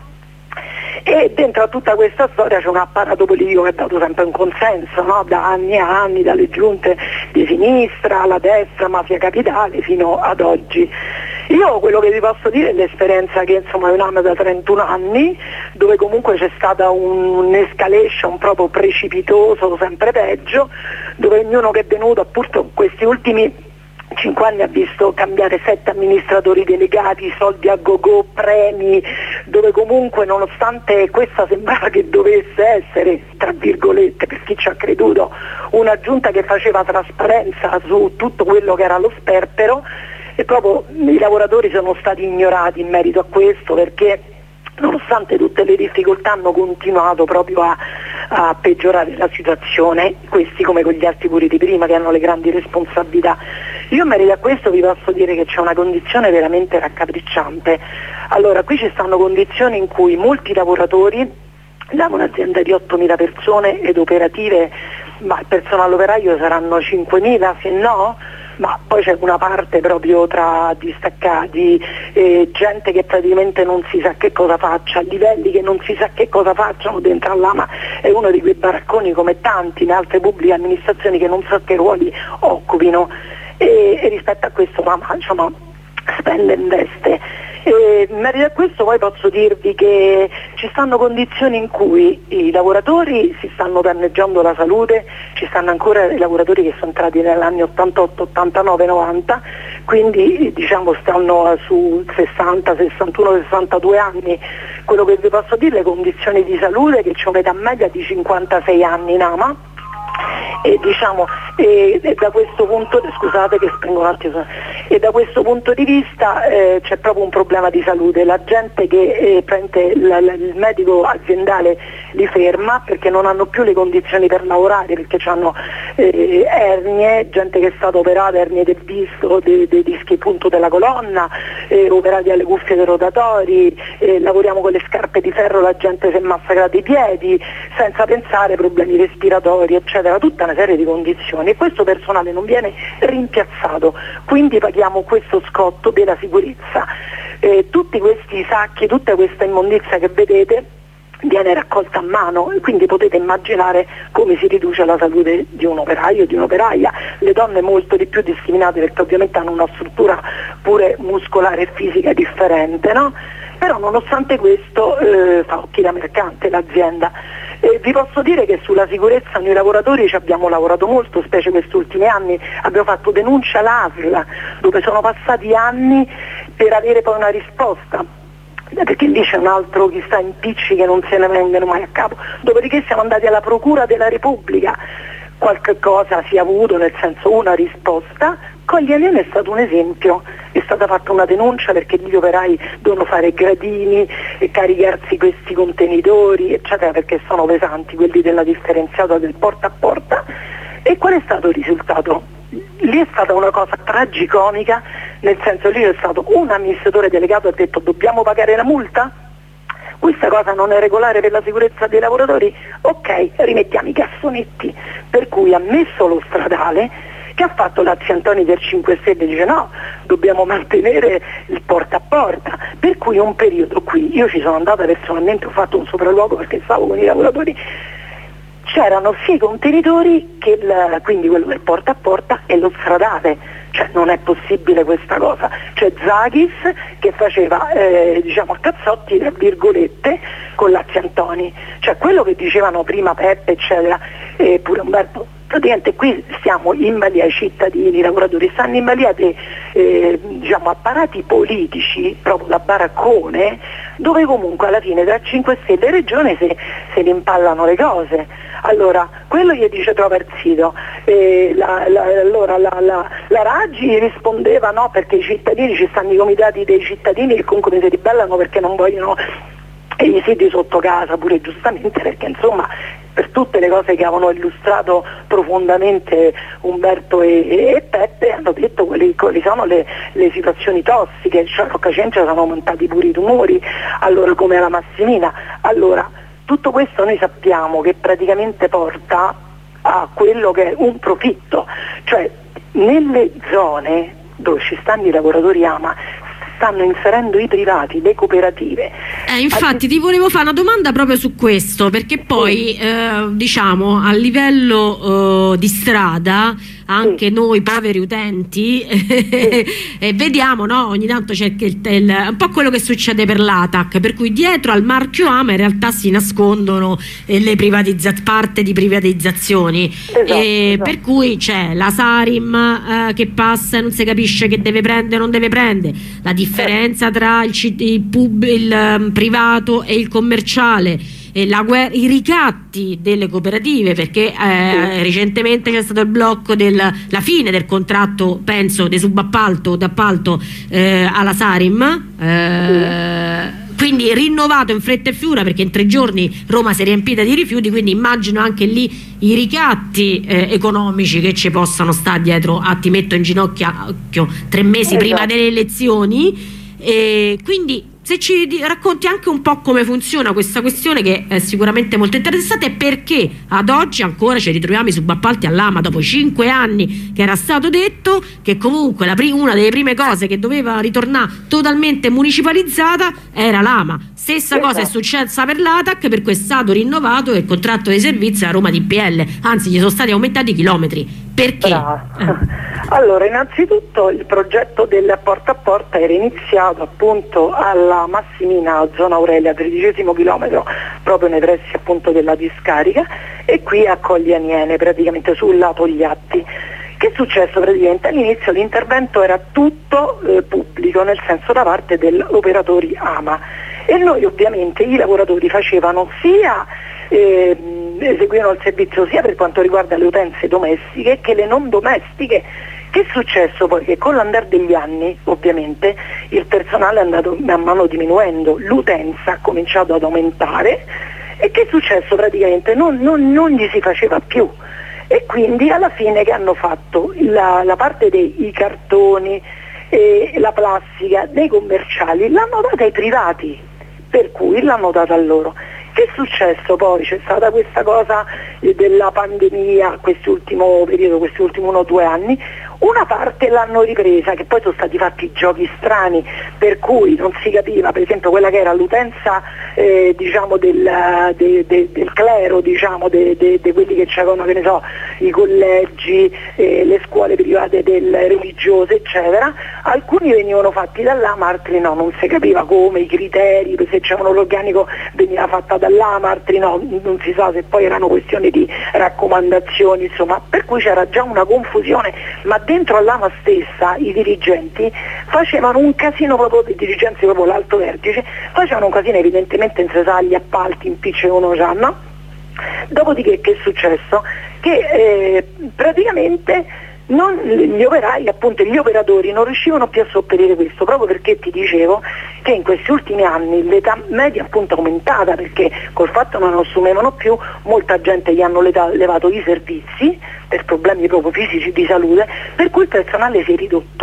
Speaker 5: E dentro a tutta questa storia c'è un apparato politico che ha dato sempre un consenso, no? Da anni e anni, dalle giunte di sinistra alla destra, mafia capitale, fino ad oggi. Io quello che vi posso dire è l'esperienza che insomma è un'anno da 31 anni, dove comunque c'è stata un'escalation proprio precipitoso, sempre peggio, dove ognuno che è venuto appunto questi ultimi 5 anni ha visto cambiare 7 amministratori delegati, soldi a go-go, premi, dove comunque nonostante questa sembrava che dovesse essere, tra virgolette, per chi ci ha creduto, una giunta che faceva trasparenza su tutto quello che era lo sperpero, e proprio i lavoratori sono stati ignorati in merito a questo, perché nonostante tutte le difficoltà hanno continuato proprio a peggiorare la situazione, questi come con gli altri pure di prima che hanno le grandi responsabilità. Io in merito a questo vi posso dire che c'è una condizione veramente raccapricciante. Allora, qui ci stanno condizioni in cui molti lavoratori, da un'azienda di 8.000 persone ed operative, ma il personale operaio saranno 5.000 se no, ma poi c'è una parte proprio tra distaccati, gente che praticamente non si sa che cosa faccia, livelli che non si sa che cosa facciano dentro all'AMA, è uno di quei baracconi come tanti in altre pubbliche amministrazioni che non so che ruoli occupino, e rispetto a questo insomma spende e investe. In merito a questo poi posso dirvi che ci stanno condizioni in cui i lavoratori si stanno danneggiando la salute, ci stanno ancora i lavoratori che sono entrati negli anni 88, 89, 90, quindi diciamo stanno su 60, 61, 62 anni. Quello che vi posso dire, le condizioni di salute, che c'è un'età media di 56 anni in AMA, e diciamo da questo punto, scusate che spengo un attimo, e da questo punto di vista c'è proprio un problema di salute. La gente che prende il medico aziendale li ferma perché non hanno più le condizioni per lavorare, perché hanno ernie, gente che è stata operata, ernie del disco, dei dischi appunto della colonna, operati alle cuffie dei rotatori, lavoriamo con le scarpe di ferro, la gente si è massacrata i piedi, senza pensare problemi respiratori, eccetera, tutta una serie di condizioni, e questo personale non viene rimpiazzato, quindi paghiamo questo scotto della sicurezza. Tutti questi sacchi, tutta questa immondizia che vedete viene raccolta a mano, e quindi potete immaginare come si riduce la salute di un operaio, di un'operaia. Le donne molto di più discriminate perché ovviamente hanno una struttura pure muscolare e fisica differente, no? Però nonostante questo fa occhi da mercante l'azienda. Vi posso dire che sulla sicurezza noi lavoratori ci abbiamo lavorato molto, specie questi ultimi anni, abbiamo fatto denuncia all'ASL, dove sono passati anni per avere poi una risposta, perché lì c'è un altro chi sta in picci che non se ne vengono mai a capo. Dopodiché siamo andati alla Procura della Repubblica, qualche cosa si è avuto, nel senso una risposta. Coglianione è stato un esempio, è stata fatta una denuncia perché gli operai devono fare gradini e caricarsi questi contenitori, eccetera, perché sono pesanti, quelli della differenziata del porta a porta. E qual è stato il risultato? Lì è stata una cosa tragicomica, nel senso lì c'è stato un amministratore delegato che ha detto dobbiamo pagare la multa? questa cosa non è regolare per la sicurezza dei lavoratori, ok, rimettiamo i cassonetti, per cui ha messo lo stradale, che ha fatto l'Aziantoni del 5 Stelle, dice no, dobbiamo mantenere il porta a porta, per cui un periodo qui, io ci sono andata personalmente, ho fatto un sopralluogo perché stavo con i lavoratori, c'erano sì contenitori, quindi quello del porta a porta e lo stradale, cioè non è possibile questa cosa, c'è Zaghis che faceva diciamo a cazzotti tra virgolette con l'Aziantoni, cioè quello che dicevano prima Peppe eccetera, pure Umberto, praticamente qui stiamo in balia ai cittadini, i lavoratori stanno in balia dei diciamo apparati politici, proprio da baraccone, dove comunque alla fine tra 5 Stelle e Regione se ne impallano le cose. Allora, quello gli dice trova il sito, allora la Raggi rispondeva no perché i cittadini, ci stanno i comitati dei cittadini che comunque si ribellano perché non vogliono i siti sotto casa, pure giustamente, perché insomma per tutte le cose che avevano illustrato profondamente Umberto e Peppe hanno detto quali sono le situazioni tossiche, cioè a Roccacentra sono aumentati pure i tumori, allora come alla Massimina, allora tutto questo noi sappiamo che praticamente porta a quello che è un profitto, cioè nelle zone dove ci stanno i lavoratori AMA stanno inserendo i privati, le cooperative.
Speaker 1: Infatti ti volevo fare una domanda proprio su questo, perché poi diciamo a livello di strada anche noi poveri utenti vediamo, no? Ogni tanto c'è un po' quello che succede per l'ATAC, per cui dietro al marchio AMA in realtà si nascondono le parte di privatizzazioni, esatto. Per cui c'è la Sarim che passa e non si capisce che deve prendere o non deve prendere, la differenza tra il privato e il commerciale, i ricatti delle cooperative, perché recentemente c'è stato il blocco la fine del contratto, penso, di subappalto d'appalto alla Sarim, quindi rinnovato in fretta e furia perché in 3 giorni Roma si è riempita di rifiuti, quindi immagino anche lì i ricatti economici che ci possano stare dietro a ti metto in ginocchio 3 mesi prima delle elezioni, quindi se ci racconti anche un po' come funziona questa questione, che è sicuramente molto interessante, e perché ad oggi ancora ci ritroviamo i subappalti all'AMA dopo 5 anni che era stato detto che comunque una delle prime cose che doveva ritornare totalmente municipalizzata era l'AMA. Stessa cosa è successa per l'ATAC, per cui è stato rinnovato il contratto di servizio a Roma DPL, anzi gli sono stati aumentati i chilometri. Perché?
Speaker 5: Allora, innanzitutto il progetto del porta a porta era iniziato appunto alla Massimina, zona Aurelia, 13° chilometro, proprio nei pressi appunto della discarica, e qui a Colli Aniene, praticamente sul lato Gliatti. Che è successo praticamente? All'inizio l'intervento era tutto pubblico, nel senso da parte degli operatori AMA, e noi ovviamente i lavoratori facevano sia eseguivano il servizio sia per quanto riguarda le utenze domestiche che le non domestiche. Che è successo poi? Che con l'andare degli anni ovviamente il personale è andato man mano diminuendo, l'utenza ha cominciato ad aumentare, e che è successo praticamente? Non gli si faceva più, e quindi alla fine che hanno fatto? La parte dei cartoni e la plastica dei commerciali l'hanno data ai privati, per cui l'hanno data a loro. Che è successo poi? C'è stata questa cosa della pandemia, quest'ultimo periodo, questi ultimi 1 o 2 anni, una parte l'hanno ripresa, che poi sono stati fatti giochi strani, per cui non si capiva, per esempio quella che era l'utenza diciamo del clero, diciamo, di quelli che c'erano, che ne so, i collegi, le scuole private religiose, eccetera, alcuni venivano fatti dall'AMA, altri no, non si capiva come, i criteri, se c'erano l'organico veniva fatta dall'AMA, altri no, non si sa se poi erano questioni di raccomandazioni, insomma, per cui c'era già una confusione, ma dentro all'AMA stessa i dirigenti facevano un casino, proprio i dirigenti, proprio l'alto vertice, facevano un casino evidentemente in gli appalti, impicciavano già, no? Dopodiché che è successo? Che praticamente gli operai, appunto gli operatori non riuscivano più a sopperire questo, proprio perché ti dicevo che in questi ultimi anni l'età media appunto è aumentata, perché col fatto che non assumevano più, molta gente gli hanno levato i servizi per problemi proprio fisici di salute, per cui il personale si è ridotto.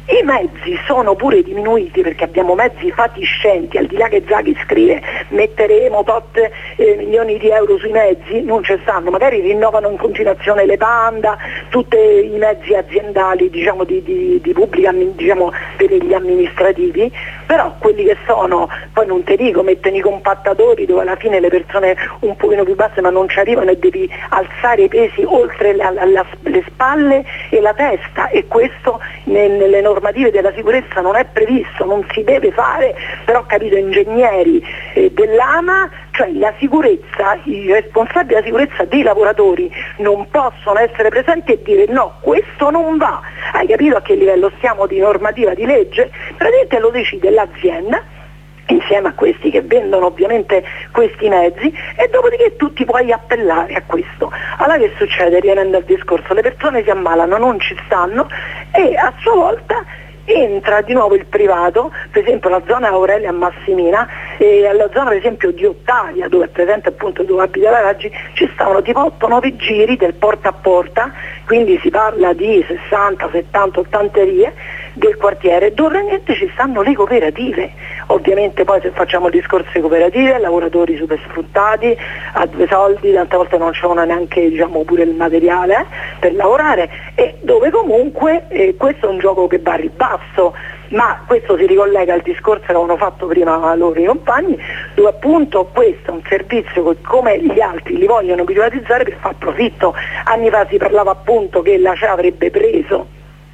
Speaker 5: I mezzi sono pure diminuiti perché abbiamo mezzi fatiscenti, al di là che Zaghi scrive metteremo tot milioni di euro sui mezzi, non ci stanno, magari rinnovano in continuazione le Panda, tutti i mezzi aziendali diciamo di pubblica, diciamo per gli amministrativi, però quelli che sono, poi non te dico, mettono i compattatori dove alla fine le persone un pochino più basse ma non ci arrivano e devi alzare i pesi oltre le spalle e la testa, e questo nelle normative della sicurezza non è previsto, non si deve fare, però capito, ingegneri dell'AMA, cioè la sicurezza, i responsabili della sicurezza dei lavoratori non possono essere presenti e dire no, questo non va, hai capito a che livello stiamo di normativa, di legge? Praticamente lo decide l'azienda insieme a questi che vendono ovviamente questi mezzi, e dopodiché tu ti puoi appellare a questo. Allora che succede? Rienendo al discorso, le persone si ammalano, non ci stanno, e a sua volta entra di nuovo il privato, per esempio la zona Aurelia a Massimina e alla zona per esempio di Ottavia, dove è presente appunto dove abita la Raggi, ci stavano tipo 8-9 giri del porta a porta, quindi si parla di 60, 70, 80 vie del quartiere, dove niente ci stanno le cooperative. Ovviamente poi se facciamo discorsi cooperative, lavoratori super sfruttati a 2 soldi, tante volte non c'è neanche diciamo pure il materiale per lavorare, e dove comunque questo è un gioco che va a ribasso, ma questo si ricollega al discorso che avevano fatto prima loro i compagni, dove appunto questo è un servizio che come gli altri li vogliono privatizzare per far profitto. Anni fa si parlava appunto che la CEA avrebbe preso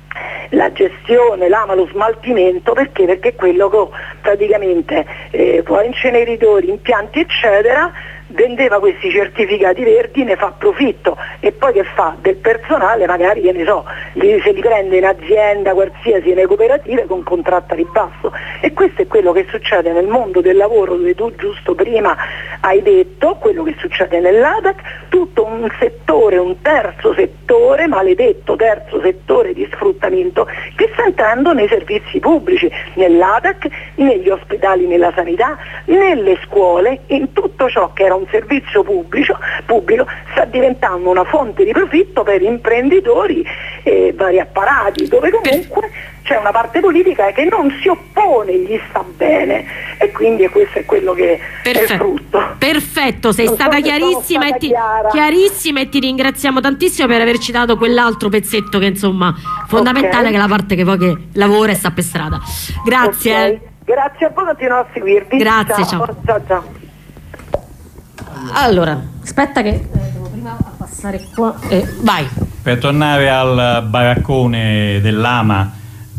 Speaker 5: la gestione, l'AMA, lo smaltimento, perché quello che praticamente poi inceneritori, impianti eccetera, vendeva questi certificati verdi, ne fa profitto, e poi che fa? Del personale magari, che ne so, se li prende in azienda qualsiasi, nelle cooperative con contratto a ribasso, e questo è quello che succede nel mondo del lavoro, dove tu giusto prima hai detto quello che succede nell'ADAC, tutto un settore, un terzo settore, maledetto terzo settore di sfruttamento che sta entrando nei servizi pubblici, nell'ADAC, negli ospedali, nella sanità, nelle scuole, in tutto ciò che era un servizio pubblico sta diventando una fonte di profitto per imprenditori e vari apparati, dove comunque c'è una parte politica che non si oppone, gli sta bene, e quindi questo è quello che è il frutto.
Speaker 1: Perfetto, sei stata chiarissima e ti ringraziamo tantissimo per averci dato quell'altro pezzetto che insomma fondamentale, che è la parte che poi che lavora e sta per strada. Grazie.
Speaker 5: Okay. Grazie a voi, continuo a seguirvi.
Speaker 1: Grazie, ciao. Allora, aspetta che devo prima passare qua vai.
Speaker 3: Per tornare al baraccone dell'AMA,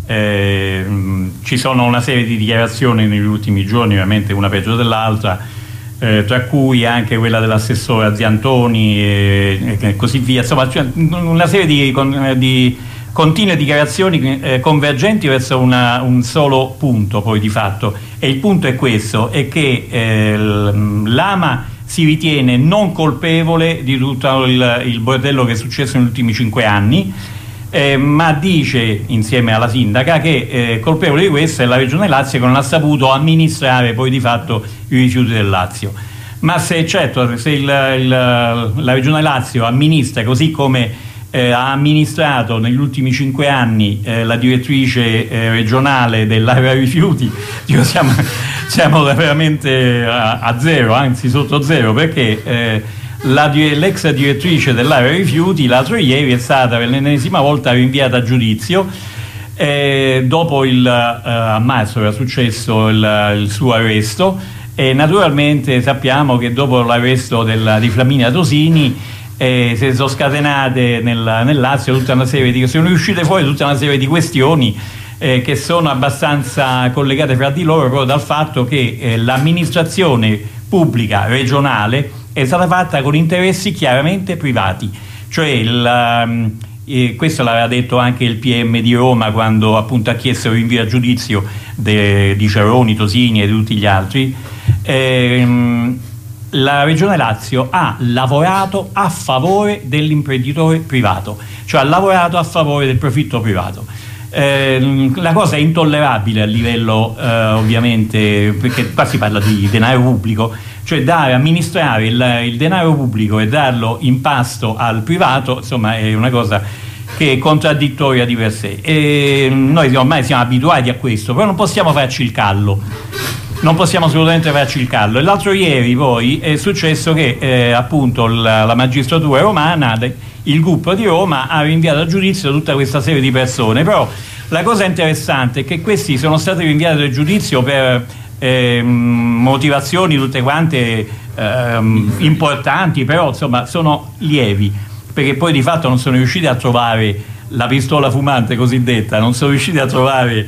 Speaker 3: ci sono una serie di dichiarazioni negli ultimi giorni, ovviamente una peggio dell'altra, tra cui anche quella dell'assessore Ziantoni e così via, insomma cioè una serie di continue dichiarazioni convergenti verso un solo punto poi di fatto, e il punto è questo, è che l'AMA si ritiene non colpevole di tutto il bordello che è successo negli ultimi 5 anni, ma dice insieme alla sindaca che colpevole di questo è la Regione Lazio, che non ha saputo amministrare poi di fatto i rifiuti del Lazio. Ma se la Regione Lazio amministra così come ha amministrato negli ultimi 5 anni la direttrice regionale dell'area rifiuti, siamo veramente a zero, anzi sotto zero, perché l'ex direttrice dell'area rifiuti l'altro ieri è stata per l'ennesima volta rinviata a giudizio, dopo a marzo era successo il suo arresto, e naturalmente sappiamo che dopo l'arresto di Flaminia Tosini si sono scatenate nel Lazio tutta una serie sono uscite fuori tutta una serie di questioni che sono abbastanza collegate fra di loro, proprio dal fatto che l'amministrazione pubblica regionale è stata fatta con interessi chiaramente privati, cioè questo l'aveva detto anche il PM di Roma quando appunto ha chiesto il rinvio a giudizio di Ceroni, Tosini e di tutti gli altri. La Regione Lazio ha lavorato a favore dell'imprenditore privato, cioè ha lavorato a favore del profitto privato. La cosa è intollerabile a livello ovviamente, perché qua si parla di denaro pubblico, cioè amministrare il denaro pubblico e darlo in pasto al privato, insomma è una cosa che è contraddittoria di per sé. E noi ormai siamo abituati a questo, però non possiamo farci il callo. Non possiamo assolutamente farci il callo. E l'altro ieri poi è successo che appunto la magistratura romana, il gruppo di Roma, ha rinviato a giudizio tutta questa serie di persone. Però la cosa interessante è che questi sono stati rinviati a giudizio per motivazioni tutte quante importanti, però insomma sono lievi, perché poi di fatto non sono riusciti a trovare la pistola fumante cosiddetta, non sono riusciti a trovare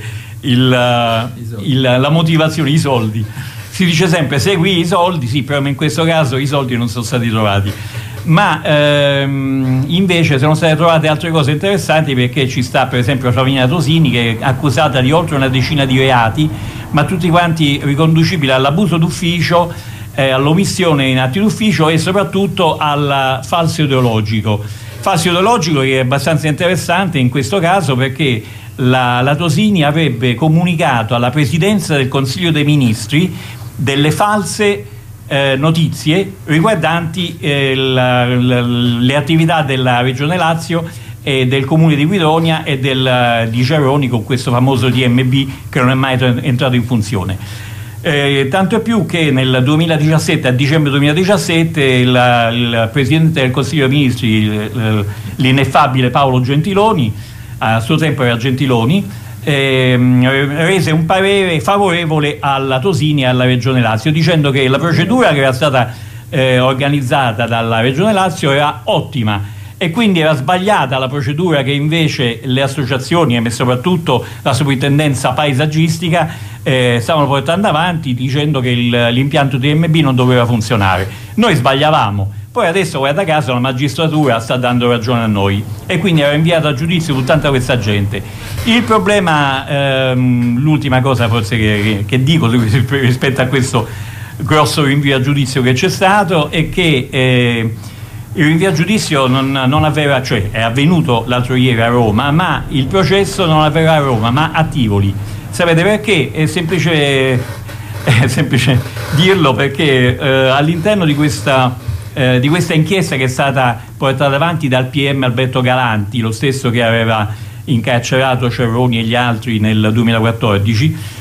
Speaker 3: la motivazione, i soldi. Si dice sempre segui i soldi, sì, però in questo caso i soldi non sono stati trovati, ma invece sono state trovate altre cose interessanti, perché ci sta per esempio Flavinia Tosini, che è accusata di oltre una decina di reati, ma tutti quanti riconducibili all'abuso d'ufficio, all'omissione in atti d'ufficio e soprattutto al falso ideologico. Falso ideologico che è abbastanza interessante in questo caso, perché la Tosini avrebbe comunicato alla Presidenza del Consiglio dei Ministri delle false notizie riguardanti le attività della Regione Lazio e del Comune di Guidonia e di Cerroni, con questo famoso DMB che non è mai entrato in funzione. Tanto è più che nel 2017, a dicembre 2017, il Presidente del Consiglio dei Ministri, l'ineffabile Paolo Gentiloni, a suo tempo era Gentiloni, rese un parere favorevole alla Tosini e alla Regione Lazio, dicendo che la procedura che era stata organizzata dalla Regione Lazio era ottima, e quindi era sbagliata la procedura che invece le associazioni e soprattutto la sovrintendenza paesaggistica stavano portando avanti, dicendo che l'impianto DMB non doveva funzionare. Noi sbagliavamo. Poi adesso, guarda caso, la magistratura sta dando ragione a noi, e quindi era inviato a giudizio su tanta questa gente. Il problema, l'ultima cosa forse che dico rispetto a questo grosso rinvio a giudizio che c'è stato, è che il rinvio a giudizio non avverrà, cioè è avvenuto l'altro ieri a Roma, ma il processo non avverrà a Roma, ma a Tivoli. Sapete perché? È semplice dirlo, perché all'interno di questa inchiesta, che è stata portata avanti dal PM Alberto Galanti, lo stesso che aveva incarcerato Cerroni e gli altri nel 2014,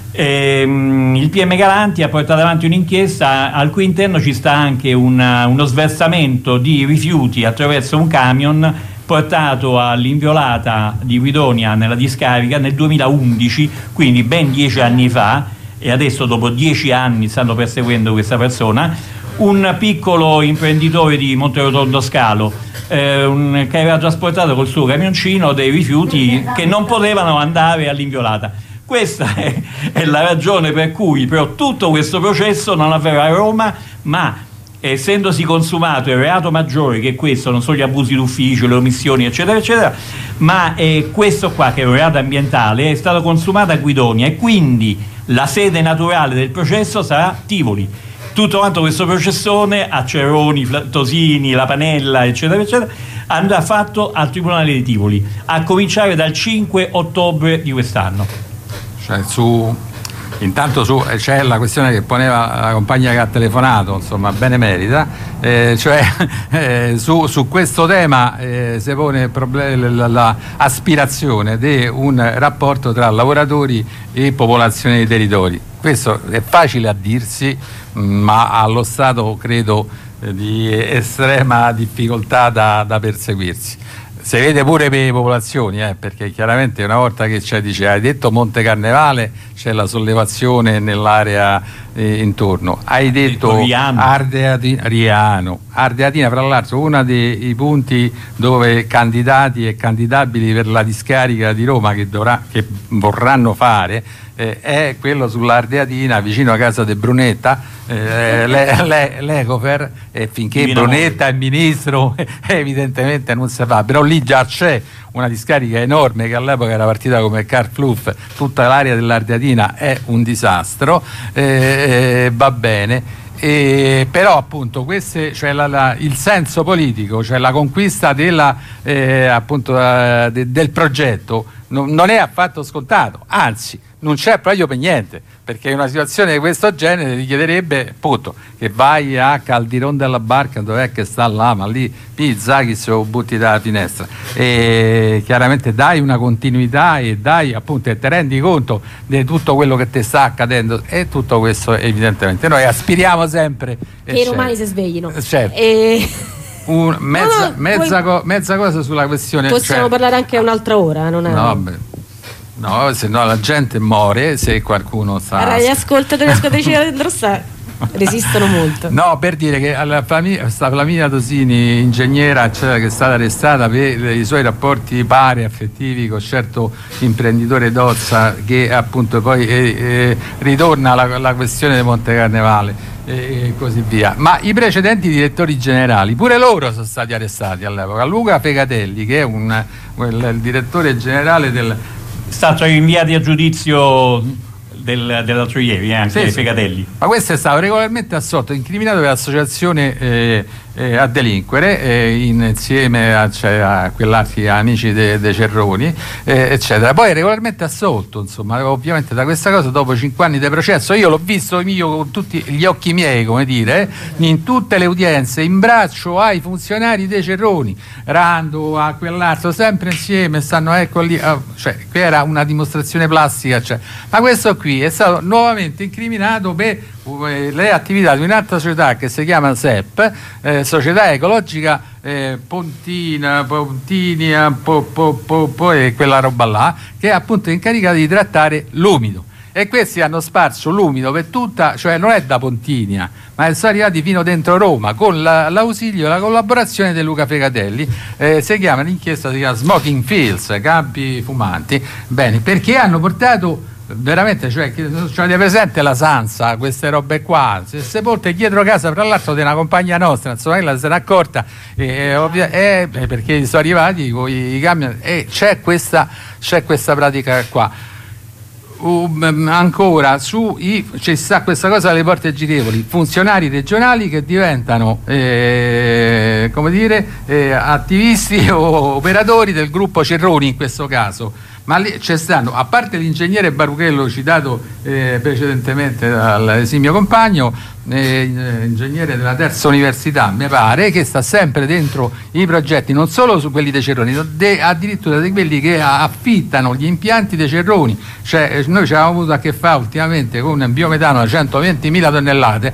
Speaker 3: il PM Galanti ha portato avanti un'inchiesta al cui interno ci sta anche uno sversamento di rifiuti attraverso un camion portato all'Inviolata di Guidonia nella discarica nel 2011, quindi ben 10 anni fa, e adesso dopo 10 anni stanno perseguendo questa persona, un piccolo imprenditore di Monterotondo Scalo che aveva trasportato col suo camioncino dei rifiuti che non potevano andare all'Inviolata. Questa è la ragione per cui però tutto questo processo non avverrà a Roma, ma essendosi consumato il reato maggiore, che è questo, non solo gli abusi d'ufficio, le omissioni eccetera eccetera, ma questo qua, che è un reato ambientale, è stato consumato a Guidonia, e quindi la sede naturale del processo sarà Tivoli. Tutto quanto questo processone a Cerroni, Tosini, La Panella eccetera eccetera andrà fatto al Tribunale di Tivoli, a cominciare dal 5 ottobre di quest'anno.
Speaker 2: Cioè, intanto c'è la questione che poneva la compagna che ha telefonato, insomma, benemerita, su questo tema si pone l'aspirazione di un rapporto tra lavoratori e popolazione dei territori. Questo è facile a dirsi, ma allo stato credo di estrema difficoltà da perseguirsi. Si vede pure per le popolazioni, perché chiaramente una volta che hai detto Monte Carnevale, c'è la sollevazione nell'area intorno. Hai detto Riano. Ardeatina, fra l'altro, uno dei punti dove candidati e candidabili per la discarica di Roma che vorranno fare è quello sull'Ardeatina, vicino a casa di Brunetta, l'Ecofer, e finché Brunetta è ministro evidentemente non si fa, però lì già c'è una discarica enorme che all'epoca era partita come Carfluff, tutta l'area dell'Ardeatina è un disastro, va bene. Però appunto il senso politico, cioè la conquista del progetto non è affatto scontato, anzi non c'è proprio per niente, perché una situazione di questo genere richiederebbe appunto che vai a Caldiron della Barca, dov'è che sta là, ma lì Pizzaghi se lo butti dalla finestra, e chiaramente dai una continuità e dai appunto e ti rendi conto di tutto quello che ti sta accadendo, e tutto questo evidentemente noi aspiriamo sempre
Speaker 1: che i romani si sveglino.
Speaker 2: Certo. Mezza cosa sulla questione.
Speaker 1: Possiamo parlare anche un'altra ora, non è?
Speaker 2: No, se no la gente muore se qualcuno sta.
Speaker 1: Allora, gli ascoltatori resistono molto.
Speaker 2: No, per dire che sta Flaminia Tosini, ingegnera, che è stata arrestata per i suoi rapporti pari affettivi con certo imprenditore d'Ozza, che appunto poi ritorna alla questione di Monte Carnevale e così via. Ma i precedenti direttori generali, pure loro sono stati arrestati all'epoca. Luca Fegatelli, che è il direttore generale del...
Speaker 3: Stato inviati a giudizio dell'altro ieri, anche Fegatelli.
Speaker 2: Ma questo è stato regolarmente assolto, incriminato per associazione a delinquere, insieme a quell'altri amici dei Cerroni, eccetera. Poi è regolarmente assolto, insomma, ovviamente da questa cosa dopo 5 anni di processo. Io l'ho visto io con tutti gli occhi miei, come dire, in tutte le udienze, in braccio ai funzionari dei Cerroni, Rando, a quell'altro, sempre insieme, stanno ecco lì, cioè qui era una dimostrazione plastica, cioè. Ma questo qui è stato nuovamente incriminato per le attività di un'altra società che si chiama SEP, Società Ecologica Pontinia, poi quella roba là, che è appunto incaricata di trattare l'umido. E questi hanno sparso l'umido per tutta, cioè non è da Pontinia, ma sono arrivati fino dentro Roma con l'ausilio e la collaborazione di Luca Fegatelli. L'inchiesta si chiama Smoking Fields, campi fumanti. Bene, perché hanno portato veramente, cioè avete presente la Sansa, queste robe qua, sepolte dietro casa, fra l'altro di una compagna nostra, insomma, la se n'è accorta perché sono arrivati con i camion, e c'è questa pratica qua. Ancora c'è sta questa cosa alle porte girevoli, funzionari regionali che diventano attivisti o operatori del gruppo Cerroni in questo caso. Ma lì a parte l'ingegnere Baruchello citato precedentemente dall'esimio compagno, ingegnere della Terza Università, mi pare, che sta sempre dentro i progetti, non solo su quelli dei Cerroni, addirittura di quelli che affittano gli impianti dei Cerroni. Cioè, noi ci avevamo avuto a che fare ultimamente con un biometano da 120.000 tonnellate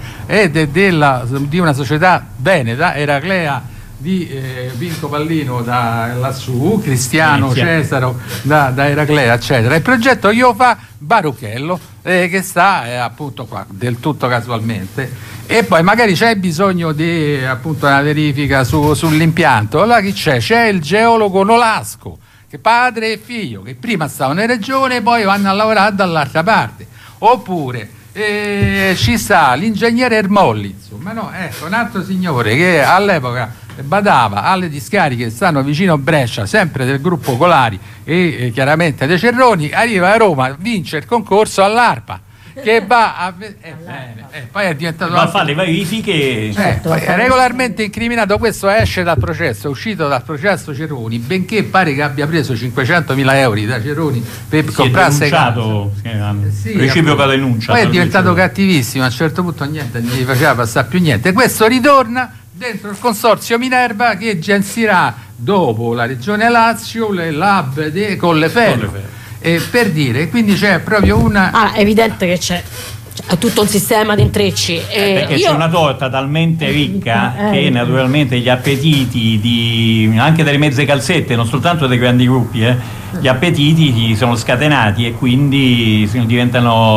Speaker 2: di una società veneta, Eraclea, di Vinco Pallino da lassù, Cristiano Cesaro da Eraclea, eccetera. Il progetto io fa Baruchello, che sta appunto qua, del tutto casualmente. E poi magari c'è bisogno di appunto una verifica sull'impianto. Allora chi c'è? C'è il geologo Nolasco, che padre e figlio, che prima stavano in regione e poi vanno a lavorare dall'altra parte. Oppure ci sta l'ingegnere Ermolli, insomma, no? Ecco, un altro signore che all'epoca badava alle discariche che stanno vicino a Brescia, sempre del gruppo Colari e chiaramente dei Cerroni, arriva a Roma, vince il concorso all'ARPA, che va a poi è diventato
Speaker 3: a fare le verifiche,
Speaker 2: poi è regolarmente incriminato. Questo esce dal processo, è uscito dal processo Cerroni, benché pare che abbia preso 500.000 euro da Cerroni per comprarsi
Speaker 3: principio per denuncia.
Speaker 2: Poi è diventato cattivissimo, a un certo punto niente, non gli faceva passare più niente. Questo ritorna dentro il consorzio Minerva, che gestirà dopo la regione Lazio le lab con le ferro. Per dire, quindi c'è proprio una...
Speaker 1: è evidente che c'è tutto un sistema di intrecci.
Speaker 3: Perché c'è una torta talmente ricca che naturalmente gli appetiti anche delle mezze calzette, non soltanto dei grandi gruppi, gli appetiti sono scatenati e quindi diventa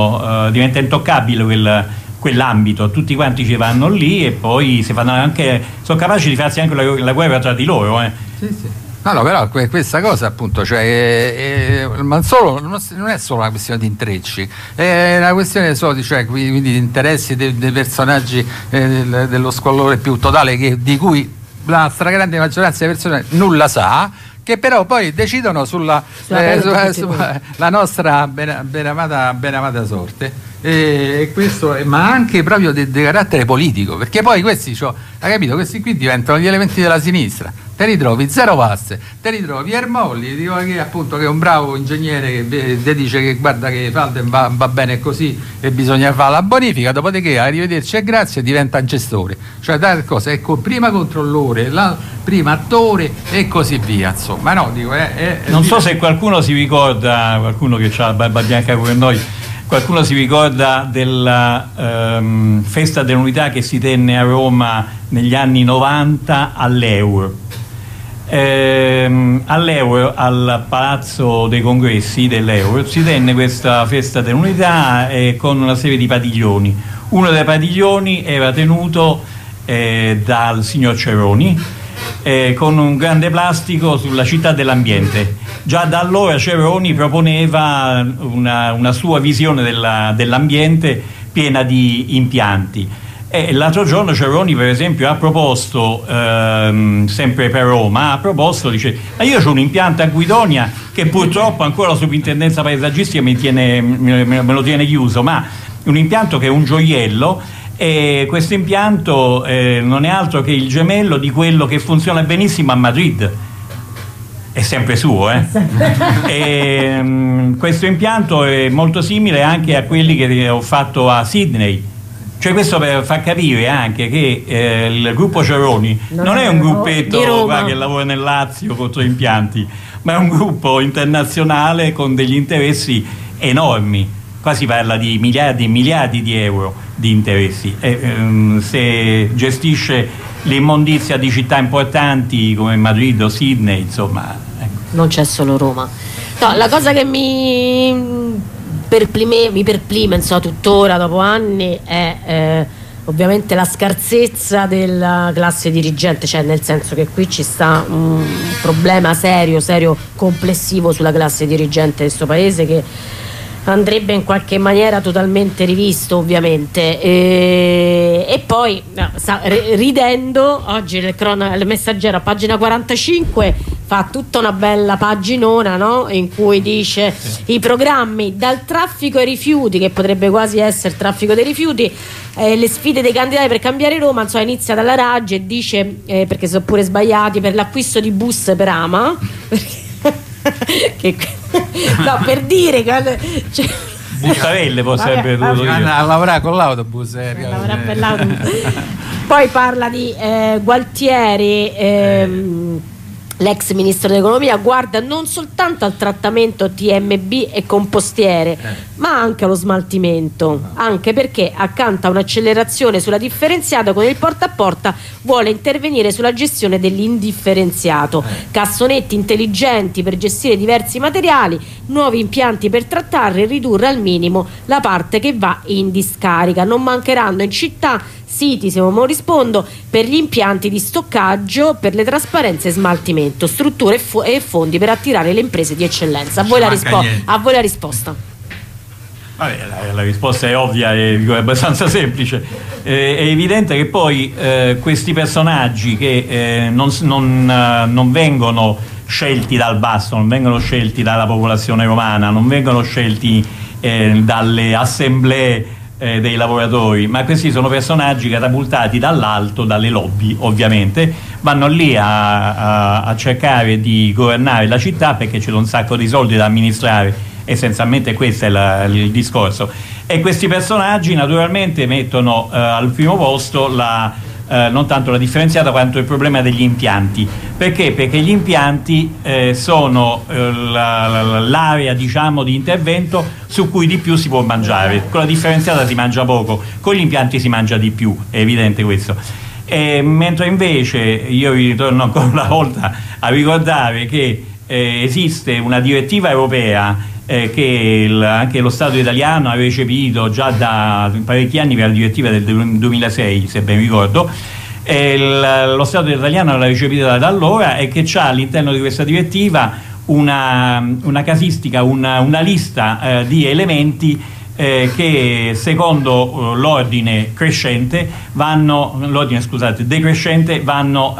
Speaker 3: intoccabile quell'ambito. Tutti quanti ci vanno lì e poi sono capaci di farsi anche la guerra tra di loro.
Speaker 2: Sì. No, però questa cosa appunto, cioè, ma non è solo una questione di intrecci, è una questione solo quindi di interessi dei personaggi dello squallore più totale, di cui la stragrande maggioranza delle persone nulla sa, che però poi decidono sulla nostra benamata sorte. Questo, ma anche proprio di carattere politico, perché poi questi, hai capito, questi qui diventano gli elementi della sinistra. Te li trovi Zero Passe, te li trovi Piermolli, che appunto che è un bravo ingegnere che dice che guarda che Falden va bene così e bisogna fare la bonifica, dopodiché arrivederci e grazie diventa gestore, cioè dare cosa, ecco, prima controllore, prima attore e così via, insomma. No, dico,
Speaker 3: non so se qualcuno si ricorda, qualcuno che ha la barba bianca come noi, qualcuno si ricorda della festa dell'unità che si tenne a Roma negli anni 90 all'Euro. All'Euro, al Palazzo dei Congressi dell'Euro, si tenne questa festa dell'unità con una serie di padiglioni. Uno dei padiglioni era tenuto dal signor Ceroni, con un grande plastico sulla città dell'ambiente. Già da allora Ceroni proponeva una sua visione dell'ambiente piena di impianti. E l'altro giorno Ceroni, per esempio, ha proposto, sempre per Roma, dice: ma io ho un impianto a Guidonia che purtroppo ancora la soprintendenza paesaggistica me lo tiene chiuso, ma un impianto che è un gioiello, e questo impianto non è altro che il gemello di quello che funziona benissimo a Madrid. È sempre suo, questo impianto è molto simile anche a quelli che ho fatto a Sydney. Cioè, questo per far capire anche che il gruppo Ceroni non è un gruppetto che lavora nel Lazio contro impianti, ma è un gruppo internazionale con degli interessi enormi. Qua si parla di miliardi e miliardi di euro di interessi. Se gestisce l'immondizia di città importanti come Madrid o Sydney, insomma, ecco.
Speaker 1: Non c'è solo Roma. No, la cosa che mi perplime, insomma, tuttora dopo anni è ovviamente la scarsezza della classe dirigente, cioè nel senso che qui ci sta un problema serio complessivo sulla classe dirigente di questo paese, che andrebbe in qualche maniera totalmente rivisto, ovviamente. E poi ridendo oggi il Messaggero a pagina 45 fa tutta una bella paginona, no? In cui dice i programmi dal traffico ai rifiuti, che potrebbe quasi essere il traffico dei rifiuti, le sfide dei candidati per cambiare Roma, insomma, inizia dalla Raggi e dice, perché sono pure sbagliati, per l'acquisto di bus per Ama no, per dire che
Speaker 3: Bustarelle potrebbe
Speaker 2: a lavorare con l'autobus,
Speaker 1: poi parla di Gualtieri, l'ex ministro dell'economia, guarda non soltanto al trattamento TMB e compostiere, ma anche allo smaltimento, anche perché accanto a un'accelerazione sulla differenziata con il porta a porta vuole intervenire sulla gestione dell'indifferenziato, cassonetti intelligenti per gestire diversi materiali, nuovi impianti per trattarre e ridurre al minimo la parte che va in discarica. Non mancheranno in città siti, se non rispondo, per gli impianti di stoccaggio, per le trasparenze e smaltimento, strutture e fondi per attirare le imprese di eccellenza. A voi la risposta.
Speaker 3: Vabbè, la risposta è ovvia e abbastanza semplice. È evidente che poi questi personaggi che non vengono scelti dal basso, non vengono scelti dalla popolazione romana, non vengono scelti dalle assemblee dei lavoratori, ma questi sono personaggi catapultati dall'alto, dalle lobby, ovviamente vanno lì a cercare di governare la città perché c'è un sacco di soldi da amministrare, essenzialmente questo è il discorso, e questi personaggi naturalmente mettono al primo posto non tanto la differenziata quanto il problema degli impianti. Perché? Perché gli impianti sono l'area, diciamo, di intervento su cui di più si può mangiare. Con la differenziata si mangia poco, con gli impianti si mangia di più, è evidente questo. Mentre invece io vi ritorno ancora una volta a ricordare che esiste una direttiva europea che anche lo Stato italiano ha recepito già da parecchi anni, per la direttiva del 2006 se ben ricordo, lo Stato italiano l'ha recepita da allora, e che c'ha all'interno di questa direttiva una casistica, una lista di elementi che secondo l'ordine decrescente vanno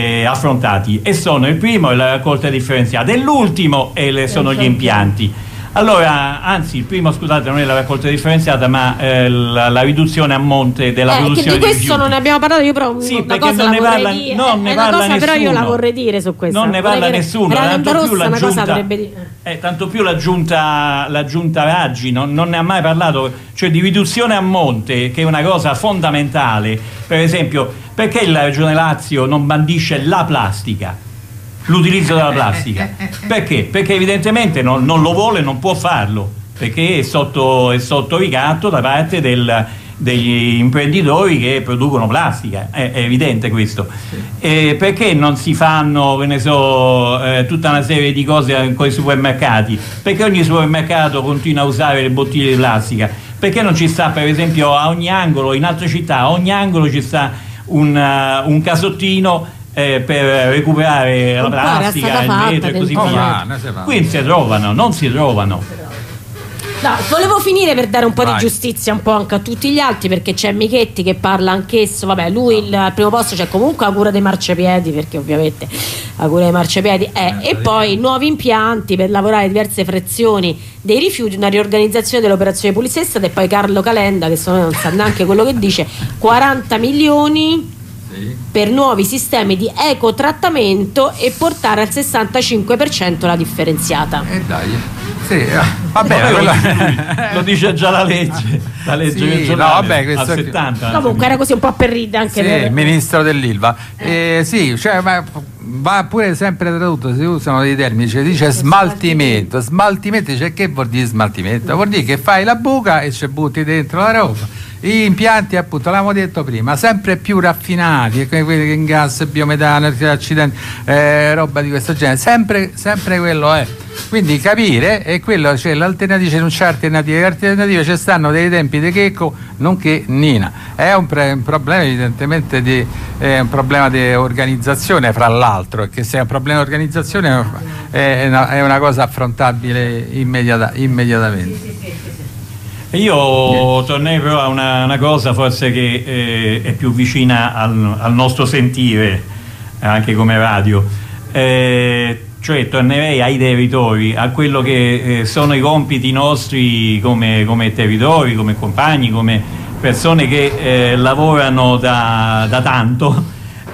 Speaker 3: affrontati, e sono il primo è la raccolta differenziata e l'ultimo sono gli impianti. Allora, anzi, il primo, scusate, non è la raccolta differenziata, ma la riduzione a monte della produzione
Speaker 1: che di questo non ne abbiamo parlato, io però
Speaker 3: sì,
Speaker 1: una cosa
Speaker 3: non ne parla nessuno.
Speaker 1: Però io la vorrei dire su questo.
Speaker 3: Non ne parla nessuno, tanto più la Giunta, tanto più la Giunta Raggi non ne ha mai parlato, cioè di riduzione a monte, che è una cosa fondamentale. Per esempio, perché la Regione Lazio non bandisce la plastica? L'utilizzo della plastica, perché? Perché evidentemente non lo vuole, non può farlo, perché è sotto ricatto da parte degli imprenditori che producono plastica, è evidente questo. Perché non si fanno, che ne so, tutta una serie di cose con i supermercati? Perché ogni supermercato continua a usare le bottiglie di plastica? Perché non ci sta, per esempio, a ogni angolo, in altre città, a ogni angolo ci sta un casottino per recuperare la plastica, il vetro e così via. Qui non si trovano.
Speaker 1: No, volevo finire per dare un po' di giustizia un po' anche a tutti gli altri, perché c'è Michetti che parla anch'esso, vabbè, lui al primo posto c'è comunque la cura dei marciapiedi, perché ovviamente la cura dei marciapiedi e poi nuovi impianti per lavorare diverse frazioni dei rifiuti, una riorganizzazione dell'operazione pulizia e poi Carlo Calenda, che secondo me non sa neanche quello che dice, 40 milioni per nuovi sistemi di ecotrattamento e portare al 65% la differenziata.
Speaker 2: Dai, sì, vabbè,
Speaker 3: lo dice già la legge
Speaker 2: sì, no, vabbè,
Speaker 3: al 70.
Speaker 1: Comunque era così un po' per ridere anche
Speaker 2: il ministro dell'Ilva. Sì, cioè, va pure sempre tradotto, si usano dei termini, cioè dice smaltimento, dice che vuol dire smaltimento? Vuol dire che fai la buca e ci butti dentro la roba. Gli impianti, appunto, l'avevamo detto prima, sempre più raffinati, quelli che in gas, biometano, accidenti, roba di questo genere, sempre quello è. Quindi capire, e quello, cioè l'alternativa, non c'è alternative, le alternative ci stanno dei tempi di Checco, nonché Nina. È un problema evidentemente un problema di organizzazione, fra l'altro, e che se è un problema di organizzazione è una cosa affrontabile immediatamente.
Speaker 3: Io tornerei però a una cosa forse che è più vicina al nostro sentire, anche come radio, cioè tornerei ai territori, a quello che sono i compiti nostri come territori, come compagni, come persone che lavorano da tanto,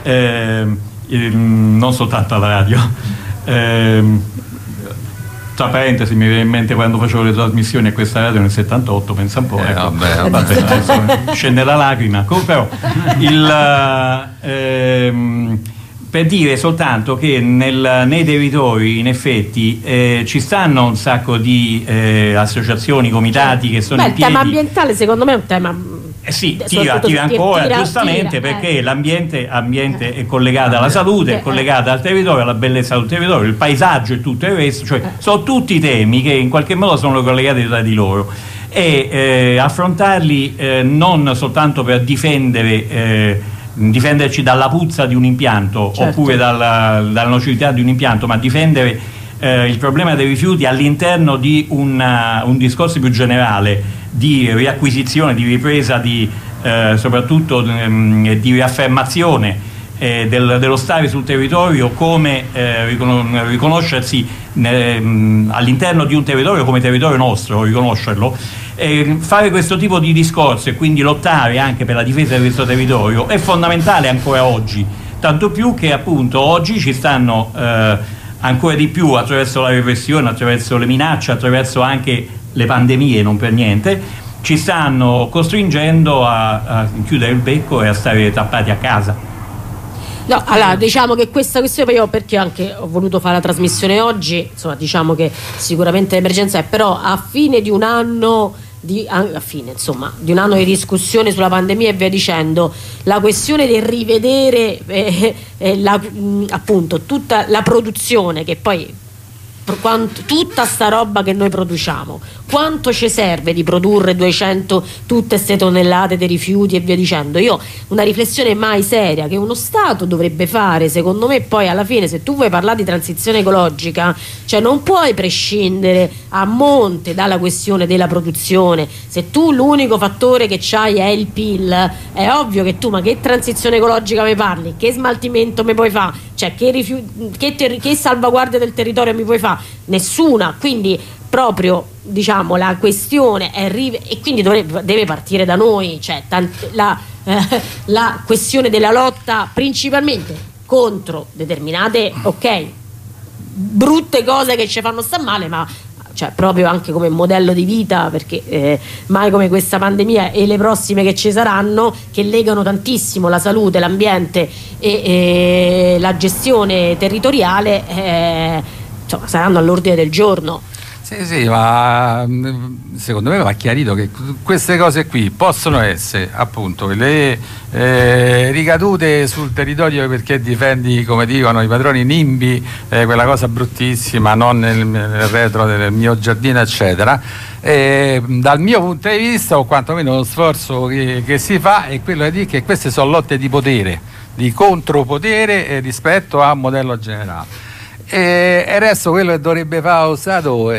Speaker 3: non soltanto alla radio. Tra parentesi, mi viene in mente quando facevo le trasmissioni a questa radio nel 78, pensa un po', ecco. Vabbè, scende la lacrima. Però per dire soltanto che nei territori in effetti ci stanno un sacco di associazioni, comitati che sono in piedi.
Speaker 1: Il tema ambientale secondo me è un tema
Speaker 3: sì, tira ancora, giustamente, perché l'ambiente è collegato alla salute, è collegato al territorio, alla bellezza del territorio, il paesaggio e tutto il resto, cioè sono tutti temi che in qualche modo sono collegati tra di loro, e affrontarli non soltanto per difenderci dalla puzza di un impianto, oppure dalla nocività di un impianto, ma difendere il problema dei rifiuti all'interno di un discorso più generale di riacquisizione, di ripresa, soprattutto di riaffermazione dello stare sul territorio, come riconoscersi all'interno di un territorio come territorio nostro, riconoscerlo, fare questo tipo di discorso e quindi lottare anche per la difesa di questo territorio è fondamentale ancora oggi, tanto più che appunto oggi ci stanno ancora di più, attraverso la repressione, attraverso le minacce, attraverso anche le pandemie, non per niente, ci stanno costringendo a chiudere il becco e a stare tappati a casa.
Speaker 1: No, allora diciamo che questa questione, io perché anche ho voluto fare la trasmissione oggi, insomma diciamo che sicuramente l'emergenza è, però a fine di un anno di un anno di discussione sulla pandemia e via dicendo, la questione del rivedere appunto tutta la produzione, che poi tutta sta roba che noi produciamo, quanto ci serve di produrre 200 tutte queste tonnellate di rifiuti e via dicendo. Io una riflessione mai seria che uno Stato dovrebbe fare, secondo me, poi alla fine, se tu vuoi parlare di transizione ecologica, cioè non puoi prescindere a monte dalla questione della produzione. Se tu l'unico fattore che c'hai è il PIL, è ovvio che tu, ma che transizione ecologica mi parli? Che smaltimento mi puoi fare? Cioè che salvaguardia del territorio mi puoi fare? Nessuna. Quindi proprio diciamo la questione e quindi deve partire da noi, cioè la questione della lotta principalmente contro determinate brutte cose che ci fanno sta male, ma cioè proprio anche come modello di vita, perché mai come questa pandemia e le prossime che ci saranno, che legano tantissimo la salute, l'ambiente e la gestione territoriale, insomma, saranno all'ordine del giorno.
Speaker 2: Sì, ma secondo me va chiarito che queste cose qui possono essere appunto le ricadute sul territorio, perché difendi, come dicono i padroni, NIMBY, quella cosa bruttissima, non nel retro del mio giardino eccetera. Dal mio punto di vista, o quantomeno lo sforzo che si fa, è quello di dire che queste sono lotte di potere, di contropotere rispetto a un modello generale. E il resto quello che dovrebbe fare lo Stato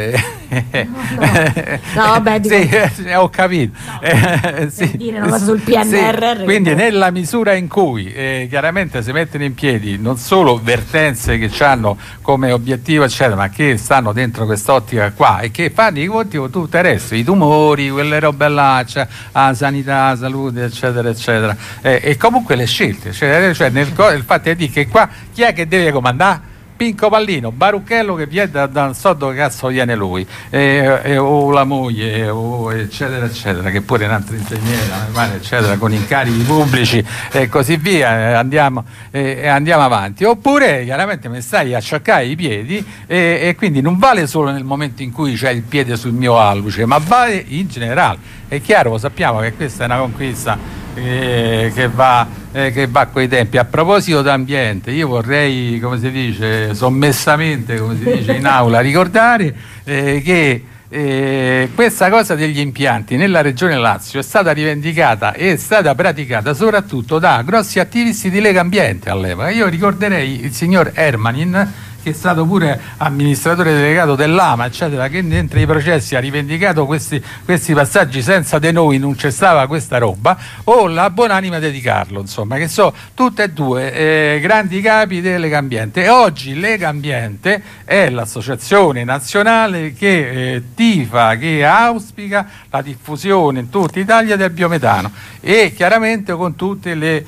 Speaker 1: vabbè,
Speaker 2: sì, ho capito,
Speaker 1: sì, dire una cosa sul PNRR,
Speaker 2: sì. Quindi nella misura in cui chiaramente si mettono in piedi non solo vertenze che hanno come obiettivo eccetera, ma che stanno dentro quest'ottica qua e che fanno i conti con tutto il resto, i tumori, quelle robe là, cioè, la sanità, la salute eccetera eccetera, e comunque le scelte, cioè il fatto è di che qua chi è che deve comandare? Pinco Pallino, Barucchello che viene da non so dove cazzo viene lui, o la moglie, o eccetera eccetera, che pure è un altro ingegnere eccetera, con incarichi pubblici e così via, andiamo avanti. Oppure chiaramente mi stai a sciaccare i piedi e quindi non vale solo nel momento in cui c'è il piede sul mio alluce, ma vale in generale. È chiaro, sappiamo che questa è una conquista che va coi tempi. A proposito d'ambiente, io vorrei, come si dice, sommessamente, come si dice in aula, ricordare che questa cosa degli impianti nella regione Lazio è stata rivendicata e è stata praticata soprattutto da grossi attivisti di Lega Ambiente all'epoca. Io ricorderei il signor Ermanin, che è stato pure amministratore delegato dell'AMA eccetera, che dentro i processi ha rivendicato questi passaggi: senza di noi non c'è stata questa roba, o la buonanima di Di Carlo, insomma, che sono tutte e due grandi capi della Lega Ambiente. E oggi Lega Ambiente è l'associazione nazionale che tifa, che auspica la diffusione in tutta Italia del biometano, e chiaramente con tutti gli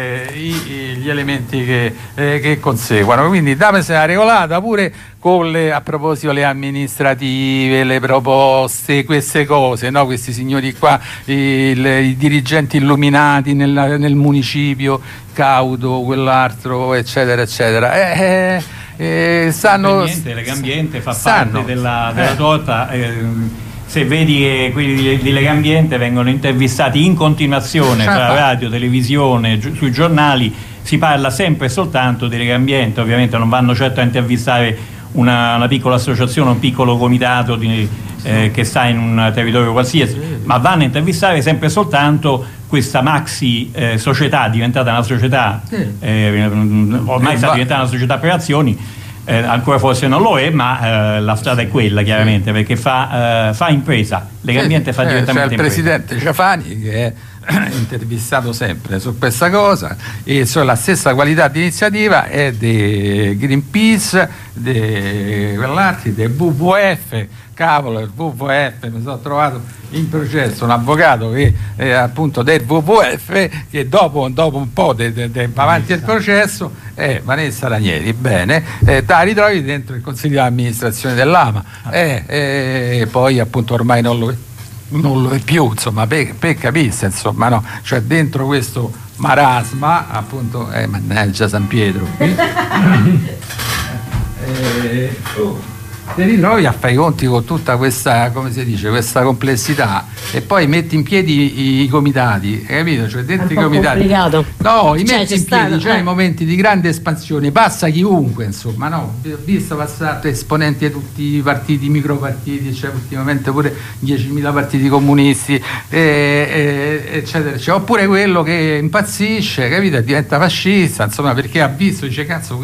Speaker 2: elementi che conseguono. Quindi dammi regolata pure con a proposito le amministrative, le proposte, queste cose, no? Questi signori qua, i dirigenti illuminati nel municipio, Caudo, quell'altro eccetera eccetera,
Speaker 3: Lega Ambiente fa parte della torta. Se vedi che quelli di Lega Ambiente vengono intervistati in continuazione tra radio, televisione, sui giornali, si parla sempre e soltanto di Lega Ambiente. Ovviamente non vanno certo a intervistare una piccola associazione, un piccolo comitato che sta in un territorio qualsiasi, ma vanno a intervistare sempre e soltanto questa maxi società diventata una società, ormai sta diventando una società per azioni. Ancora forse non lo è, ma la strada è quella, chiaramente, perché fa impresa. Lega Ambiente fa direttamente
Speaker 2: impresa. C'è il presidente Ciafani che è intervistato sempre su questa cosa, e la stessa qualità di iniziativa è di Greenpeace, di quell'altro, del WWF. Cavolo, il WWF, mi sono trovato in processo un avvocato che appunto del WWF, che dopo un po' avanti il processo, Vanessa Ranieri, bene, te la ritrovi dentro il consiglio di amministrazione dell'AMA, poi appunto ormai non lo è più, insomma, per capirsi, insomma, no? Cioè dentro questo marasma appunto, mannaggia San Pietro ti ritrovi a fare i conti con tutta questa, come si dice, questa complessità, e poi metti in piedi i comitati, hai capito? Cioè dentro i comitati
Speaker 1: complicato.
Speaker 2: No, metti in piedi, i momenti di grande espansione, passa chiunque, insomma, no? Ho visto passare esponenti di tutti i partiti, micropartiti, cioè ultimamente pure 10.000 partiti comunisti, eccetera, eccetera. Oppure quello che impazzisce, capito? Diventa fascista, insomma, perché ha visto, dice cazzo,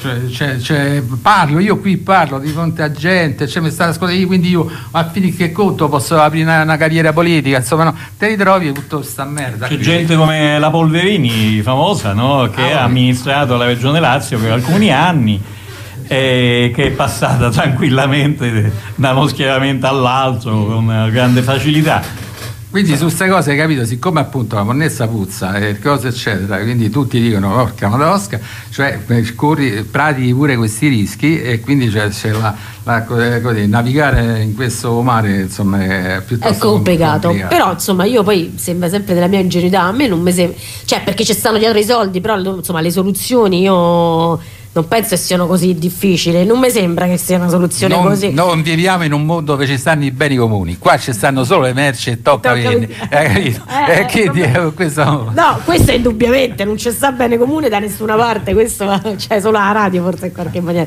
Speaker 2: io qui parlo di fronte a gente, mi sta ascoltando, quindi io a fine che conto posso aprire una carriera politica, insomma, no? Te ritrovi tutta questa merda.
Speaker 3: C'è gente come la Polverini, famosa, no? Che ha amministrato la regione Lazio per alcuni anni, che è passata tranquillamente da uno schieramento all'altro con grande facilità.
Speaker 2: Quindi su queste cose, capito, siccome appunto la monnezza puzza e cose eccetera, quindi tutti dicono porca madosca, cioè pratichi pure questi rischi, e quindi c'è navigare in questo mare, insomma, è piuttosto complicato.
Speaker 1: Però insomma io poi, sembra sempre della mia ingenuità, a me non mi sembra, cioè perché ci stanno dietro i soldi, però insomma le soluzioni io non penso che siano così difficili, non mi sembra che sia una soluzione così.
Speaker 2: Non viviamo in un mondo dove ci stanno i beni comuni, qua ci stanno solo le merci e tocca vendere,
Speaker 1: questo... No, questo indubbiamente non c'è sta bene comune da nessuna parte, questo cioè solo la radio forse in qualche maniera,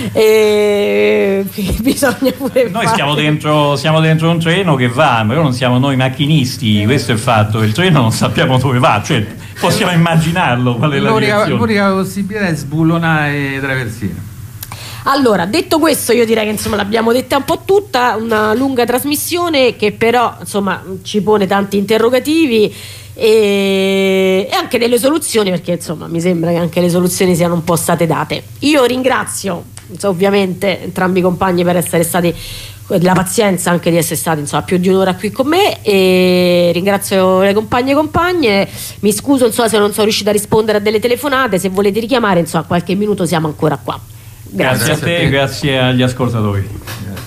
Speaker 1: bisogna pure
Speaker 3: noi siamo dentro un treno che va, però non siamo noi macchinisti, questo è il fatto, il treno non sappiamo dove va, cioè possiamo immaginarlo qual è la direzione.
Speaker 2: L'unica possibilità è sbullonare traversino.
Speaker 1: Allora, detto questo, io direi che insomma l'abbiamo detta un po' tutta, una lunga trasmissione che però insomma ci pone tanti interrogativi e anche delle soluzioni, perché insomma mi sembra che anche le soluzioni siano un po' state date. Io ringrazio ovviamente entrambi i compagni per essere stati, la pazienza anche di essere stati insomma più di un'ora qui con me, e ringrazio le compagne e compagne, mi scuso insomma se non sono riuscita a rispondere a delle telefonate, se volete richiamare insomma qualche minuto siamo ancora qua.
Speaker 3: Grazie a te, grazie agli ascoltatori.